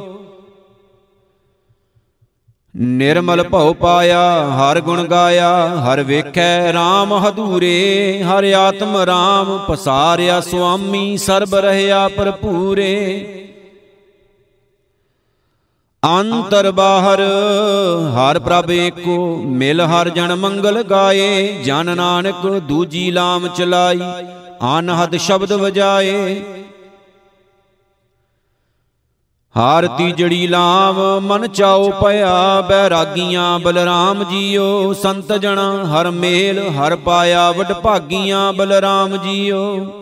ਨਿਰਮਲ ਭਉ ਪਾਇਆ, ਹਰ ਗੁਣ ਗਾਇਆ। ਹਰ ਵੇਖੈ ਰਾਮ ਹਦੂਰੇ, ਹਰਿ ਆਤਮ ਰਾਮ ਪਸਾਰਿਆ। ਸੁਆਮੀ ਸਰਬ ਰਹਿਆ ਭਰਪੂਰੇ, ਅੰਤਰ ਬਾਹਰ ਹਰ ਪ੍ਰਭ ਏਕੋ। ਮਿਲ ਹਰ ਜਨ ਮੰਗਲ ਗਾਏ, ਜਨ ਨਾਨਕ ਦੂਜੀ ਲਾਮ ਚਲਾਈ। ਅਨਹਦ ਸ਼ਬਦ ਵਜਾਏ, ਹਰ ਤੀਜੜੀ ਲਾਮ ਮਨ ਚਾਉ ਪਿਆ। ਬੈਰਾਗੀਆਂ ਬਲਰਾਮ ਜੀਓ, ਸੰਤ ਜਣਾ ਹਰ ਮੇਲ ਹਰ ਪਾਇਆ। ਵਡਭਾਗੀਆਂ ਬਲਰਾਮ ਜੀਓ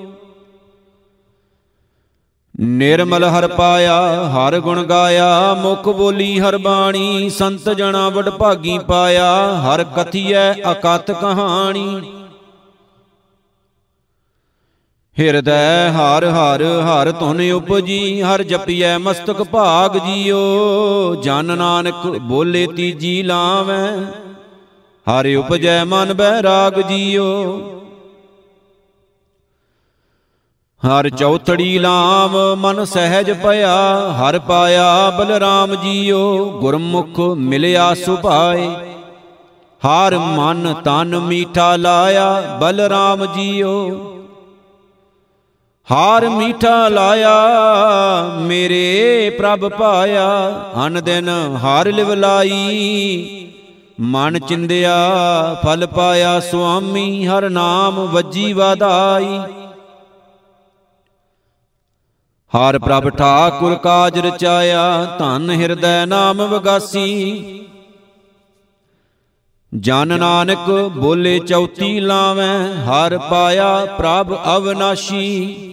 ਨਿਰਮਲ ਹਰ ਪਾਇਆ। ਹਰ ਗੁਣ ਗਾਇਆ ਮੁਖ ਬੋਲੀ ਹਰ ਬਾਣੀ। ਸੰਤ ਜਣਾ ਵਡਭਾਗੀ ਪਾਇਆ, ਹਰ ਕਥੀਐ ਅਕਥ ਕਹਾਣੀ। ਹਿਰਦੈ ਹਰ ਹਰ ਹਰ ਧੁਨ ਉਪਜੀ, ਹਰ ਜਪੀਐ ਮਸਤਕ ਭਾਗ ਜੀਓ। ਜਨ ਨਾਨਕ ਬੋਲੇ ਤੀਜੀ ਲਾਵੈ, ਹਰਿ ਉਪਜੈ ਮਨ ਬੈਰਾਗ ਜੀਓ। ਹਰ ਚੌਥੜੀ ਲਾਮ ਮਨ ਸਹਿਜ ਭਇਆ, ਹਰ ਪਾਇਆ ਬਲਰਾਮ ਜੀਓ। ਗੁਰਮੁਖ ਮਿਲਿਆ ਸੁਭਾਏ, ਹਰ ਮਨ ਤਨ ਮੀਠਾ ਲਾਇਆ। ਬਲਰਾਮ ਜੀਓ ਹਰ ਮੀਠਾ ਲਾਇਆ, ਮੇਰੇ ਪ੍ਰਭ ਪਾਇਆ। ਅਨ ਦਿਨ ਹਰ ਲਿਵਲਾਈ, ਮਨ ਚਿੰਦਿਆ ਫਲ ਪਾਇਆ। ਸੁਆਮੀ ਹਰ ਨਾਮ ਵੱਜੀ ਵਾਧਾਈ। ਹਰ ਪ੍ਰਭ ਠਾਕੁਰ ਕਾਜ ਰਚਾਇਆ, ਧਨ ਹਿਰਦੈ ਨਾਮ ਵਗਾਸੀ। ਜਨ ਨਾਨਕ ਬੋਲੇ ਚੌਥੀ ਲਾਵੈ, ਹਰ ਪਾਇਆ ਪ੍ਰਭ ਅਵਨਾਸ਼ੀ।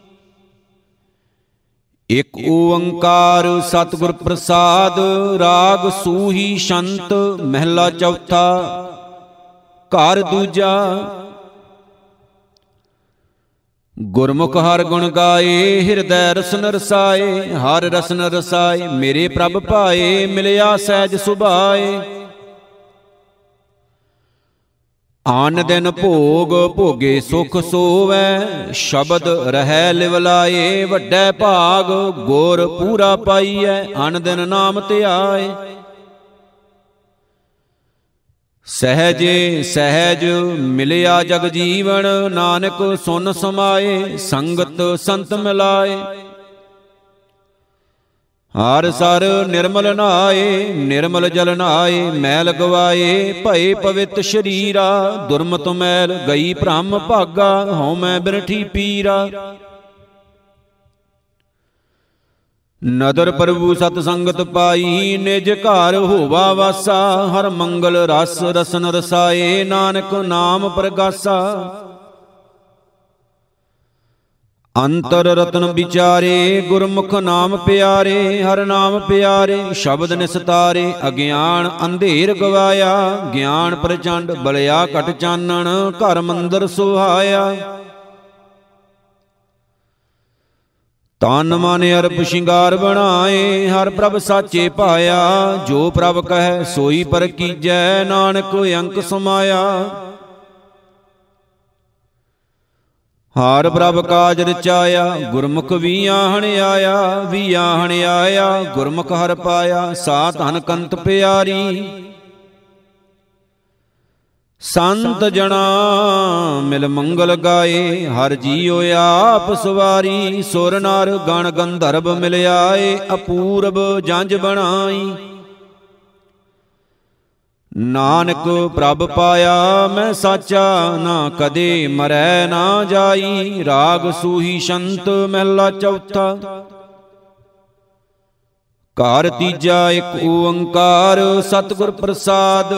ਇਕ ਓੰਕਾਰ ਸਤਿਗੁਰ ਪ੍ਰਸਾਦ, ਰਾਗ ਸੂਹੀ ਸ਼ੰਤ ਮਹਿਲਾ ਚੌਥਾ। ਘਰ ਦੂਜਾ ਗੁਰਮੁਖ ਹਰ ਗੁਣ ਗਾਏ, ਹਿਰਦੈ ਰਸਨ ਰਸਾਏ। ਹਰ ਰਸਨ ਰਸਾਏ ਮੇਰੇ ਪ੍ਰਭ ਭਾਏ, ਮਿਲਿਆ ਸਹਿਜ ਸੁਭਾਏ। ਆਨ ਦਿਨ ਭੋਗ ਭੋਗੇ ਸੁਖ ਸੋਵੈ, ਸ਼ਬਦ ਰਹਿ ਲਿਵਲਾਏ। ਵੱਡੈ ਭਾਗ ਗੁਰ ਪੂਰਾ ਪਾਈਐ, ਅਨ ਦਿਨ ਨਾਮ ਧਿਆਏ। ਸਹਿਜੇ ਸਹਿਜ ਮਿਲਿਆ ਜਗ ਜੀਵਨ, ਨਾਨਕ ਸੁਨ ਸਮਾਏ। ਸੰਗਤ ਸੰਤ ਮਿਲਾਏ, ਹਰ ਸਰ ਨਿਰਮਲ ਨਾਏ। ਨਿਰਮਲ ਜਲ ਨਾਏ ਮੈਲ ਗਵਾਏ, ਭਏ ਪਵਿੱਤ ਸ਼ਰੀਰਾ। ਦੁਰਮਤ ਮੈਲ ਗਈ ਭ੍ਰਮ ਭਾਗਾ, ਹਉ ਮੈਂ ਬਿਰਠੀ ਪੀਰਾ। ਨਦਰ ਪ੍ਰਭੂ ਸਤ ਸੰਗਤ ਪਾਈ, ਨਿਜ ਘਰ ਹੋਵਾ ਵਾਸਾ। ਹਰ ਮੰਗਲ ਰਸ ਰਸਨ ਰਸਾਏ, ਨਾਨਕ ਨਾਮ ਪ੍ਰਗਾਸਾ। ਅੰਤਰ ਰਤਨ ਵਿਚਾਰੇ, ਗੁਰਮੁਖ ਨਾਮ ਪਿਆਰੇ। ਹਰ ਨਾਮ ਪਿਆਰੇ ਸ਼ਬਦ ਨਿਸਤਾਰੇ, ਅਗਿਆਨ ਅੰਧੇਰ ਗਵਾਇਆ। ਗਿਆਨ ਪ੍ਰਚੰਡ ਬਲਿਆ ਘਟ ਚਾਨਣ, ਘਰ ਮੰਦਰ ਸੁਹਾਇਆ। ਤਨ ਮਨ ਅਰਪ ਸ਼ਿੰਗਾਰ ਬਣਾਏ, ਹਰ ਪ੍ਰਭ ਸਾਚੇ ਪਾਇਆ। ਜੋ ਪ੍ਰਭ ਕਹੈ ਸੋਈ ਪਰ ਕੀਜੈ, ਨਾਨਕ ਅੰਕ ਸਮਾਇਆ। ਹਰ ਪ੍ਰਭ ਕਾਜ ਰਚਾਇਆ, ਗੁਰਮੁਖ ਵੀ ਆਹਣ ਆਇਆ। ਵੀ ਆਹਣ ਆਇਆ ਗੁਰਮੁਖ ਹਰ ਪਾਇਆ, ਸਾ ਧਨ ਕੰਤ ਪਿਆਰੀ। ਸੰਤ ਜਣਾ ਮਿਲ ਮੰਗਲ ਗਾਏ, ਹਰ ਜੀਉ ਆਪ ਸਵਾਰੀ। ਸੁਰ ਨਰ ਗਣ ਗੰਧਰਵ ਮਿਲ ਆਏ, ਅਪੂਰਬ ਜੰਝ ਬਣਾਈ। ਨਾਨਕ ਪ੍ਰਭ ਪਾਇਆ ਮੈਂ ਸਾਚਾ, ਨਾ ਕਦੇ ਮਰੈ ਨਾ ਜਾਈ। ਰਾਗ ਸੂਹੀ ਸ਼ੰਤ ਮਹਿਲਾ ਚੌਥਾ। ਘਰ ਤੀਜਾ ਇਕ ਓੰਕਾਰ ਸਤਿਗੁਰ ਪ੍ਰਸਾਦ।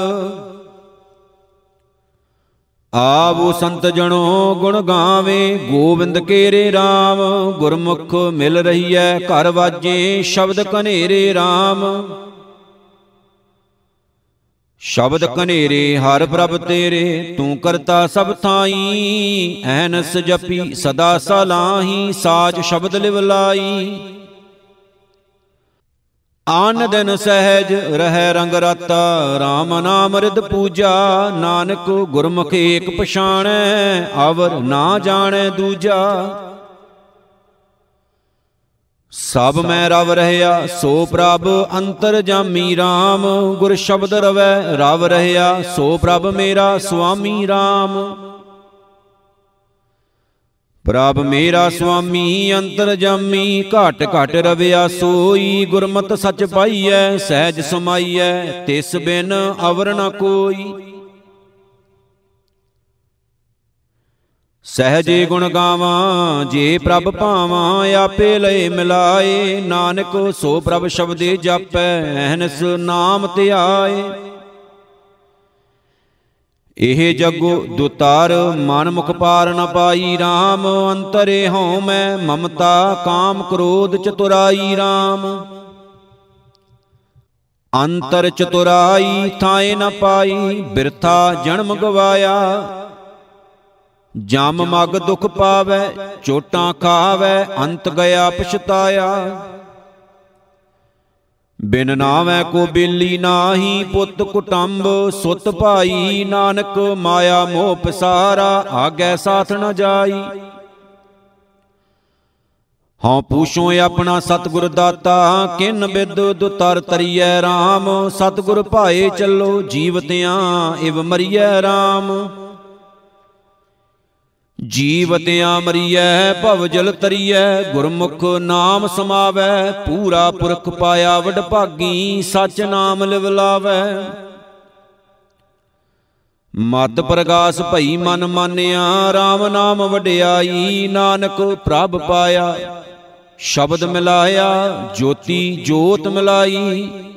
ਆਵੋ ਸੰਤ ਜਣੋ ਗੁਣ ਗਾਵੇ, ਗੋਬਿੰਦ ਕੇਰੇ RAM। ਗੁਰਮੁਖ ਮਿਲ ਰਹੀਐ ਘਰ ਵਾਜੇ, ਸ਼ਬਦ ਕਨੇਰੇ RAM। ਸ਼ਬਦ ਕਨੇਰੇ ਹਰ ਪ੍ਰਭ ਤੇਰੇ, ਤੂੰ ਕਰਤਾ ਸਭ ਥਾਈ। ਐਨਸ ਜਪੀ ਸਦਾ ਸਲਾਹੀ, ਸਾਜ ਸ਼ਬਦ ਲਿਵ ਲਾਈ। ਆਨ ਦਿਨ ਸਹਿਜ ਰਹਿ ਰੰਗ ਰਤਾ, RAM ਨਾਮ ਰਿਦ ਪੂਜਾ। ਨਾਨਕ ਗੁਰਮੁਖ ਏਕ ਪਛਾਣੈ, ਅਵਰ ਨਾ ਜਾਣੈ ਦੂਜਾ। ਸਭ ਮੈਂ ਰਵ ਰਹਿਆ ਸੋ ਪ੍ਰਭ, ਅੰਤਰ ਜਾਮੀ RAM। ਗੁਰ ਸ਼ਬਦ ਰਵੈ ਰਵ ਰਹਿਆ, ਸੋ ਪ੍ਰਭ ਮੇਰਾ ਸੁਆਮੀ RAM। ਪ੍ਰਭ ਮੇਰਾ ਸੁਆਮੀ ਅੰਤਰ ਜਾਮੀ, ਘਟ ਘਟ ਰਵਿਆ ਸੋਈ। ਗੁਰਮਤਿ ਸਚ ਪਾਈਐ ਸਹਿਜ ਸਮਾਈਐ, ਤਿਸ ਬਿਨ ਅਵਰ ਨ ਕੋਈ। ਸਹਿਜੇ ਗੁਣ ਗਾਵਾਂ ਜੇ ਪ੍ਰਭ ਭਾਵਾਂ, ਆਪੇ ਲਏ ਮਿਲਾਏ। ਨਾਨਕ ਸੋ ਪ੍ਰਭ ਸ਼ਬਦੇ ਜਾਪੈ, ਅਹਨਿਸ ਨਾਮ ਧਿਆਏ। ਇਹ ਜਗੁ ਦੁਤਾਰ ਮਨ ਮੁਖ ਪਾਰ ਨ ਪਾਈ। RAM ਅੰਤਰੇ ਹਉ ਮੈਂ ਮਮਤਾ, ਕਾਮ ਕ੍ਰੋਧ ਚਤੁਰਾਈ। RAM ਅੰਤਰ ਚਤੁਰਾਈ ਥਾਏ ਨ ਪਾਈ, ਬਿਰਥਾ ਜਨਮ ਗਵਾਇਆ। ਜਮ ਮਗ ਦੁਖ ਪਾਵੈ, ਚੋਟਾਂ ਖਾਵੈ, ਅੰਤ ਗਿਆ ਪਛਤਾਇਆ। ਬਿਨ ਨਾਵੈ ਕੋ ਬੇਲੀ ਨਾਹੀ, ਪੁੱਤ ਕੁਟੰਬ ਸੁਤ ਭਾਈ। ਨਾਨਕ ਮਾਇਆ ਮੋਹ ਪਸਾਰਾ, ਆਗੈ ਸਾਥ ਨ ਜਾਈ। ਹਉ ਪੂਛੋ ਆਪਣਾ ਸਤਿਗੁਰ ਦਾਤਾ, ਕਿਨ ਬਿਦ ਦੁਤਰ ਤਰੀਐ। RAM ਸਤਿਗੁਰ ਭਾਏ ਚੱਲੋ, ਜੀਵਤਿਆਂ ਇਵ ਮਰੀਐ। RAM ਜੀਵਤਿਆਂ ਮਰੀਐ, ਭਵ ਜਲ ਤਰੀਐ। ਗੁਰਮੁਖ ਨਾਮ ਸਮਾਵੈ, ਪੂਰਾ ਪੁਰਖ ਪਾਇਆ ਵਡਭਾਗੀ। ਸਚ ਨਾਮ ਲਿਵ ਲਾਵੈ, ਮਤ ਪ੍ਰਗਾਸ ਭਈ ਮਨ ਮਾਨਿਆ। RAM ਨਾਮ ਵਡਿਆਈ, ਨਾਨਕ ਪ੍ਰਭ ਪਾਇਆ। ਸ਼ਬਦ ਮਿਲਾਇਆ ਜੋਤੀ ਜੋਤ ਮਿਲਾਈ।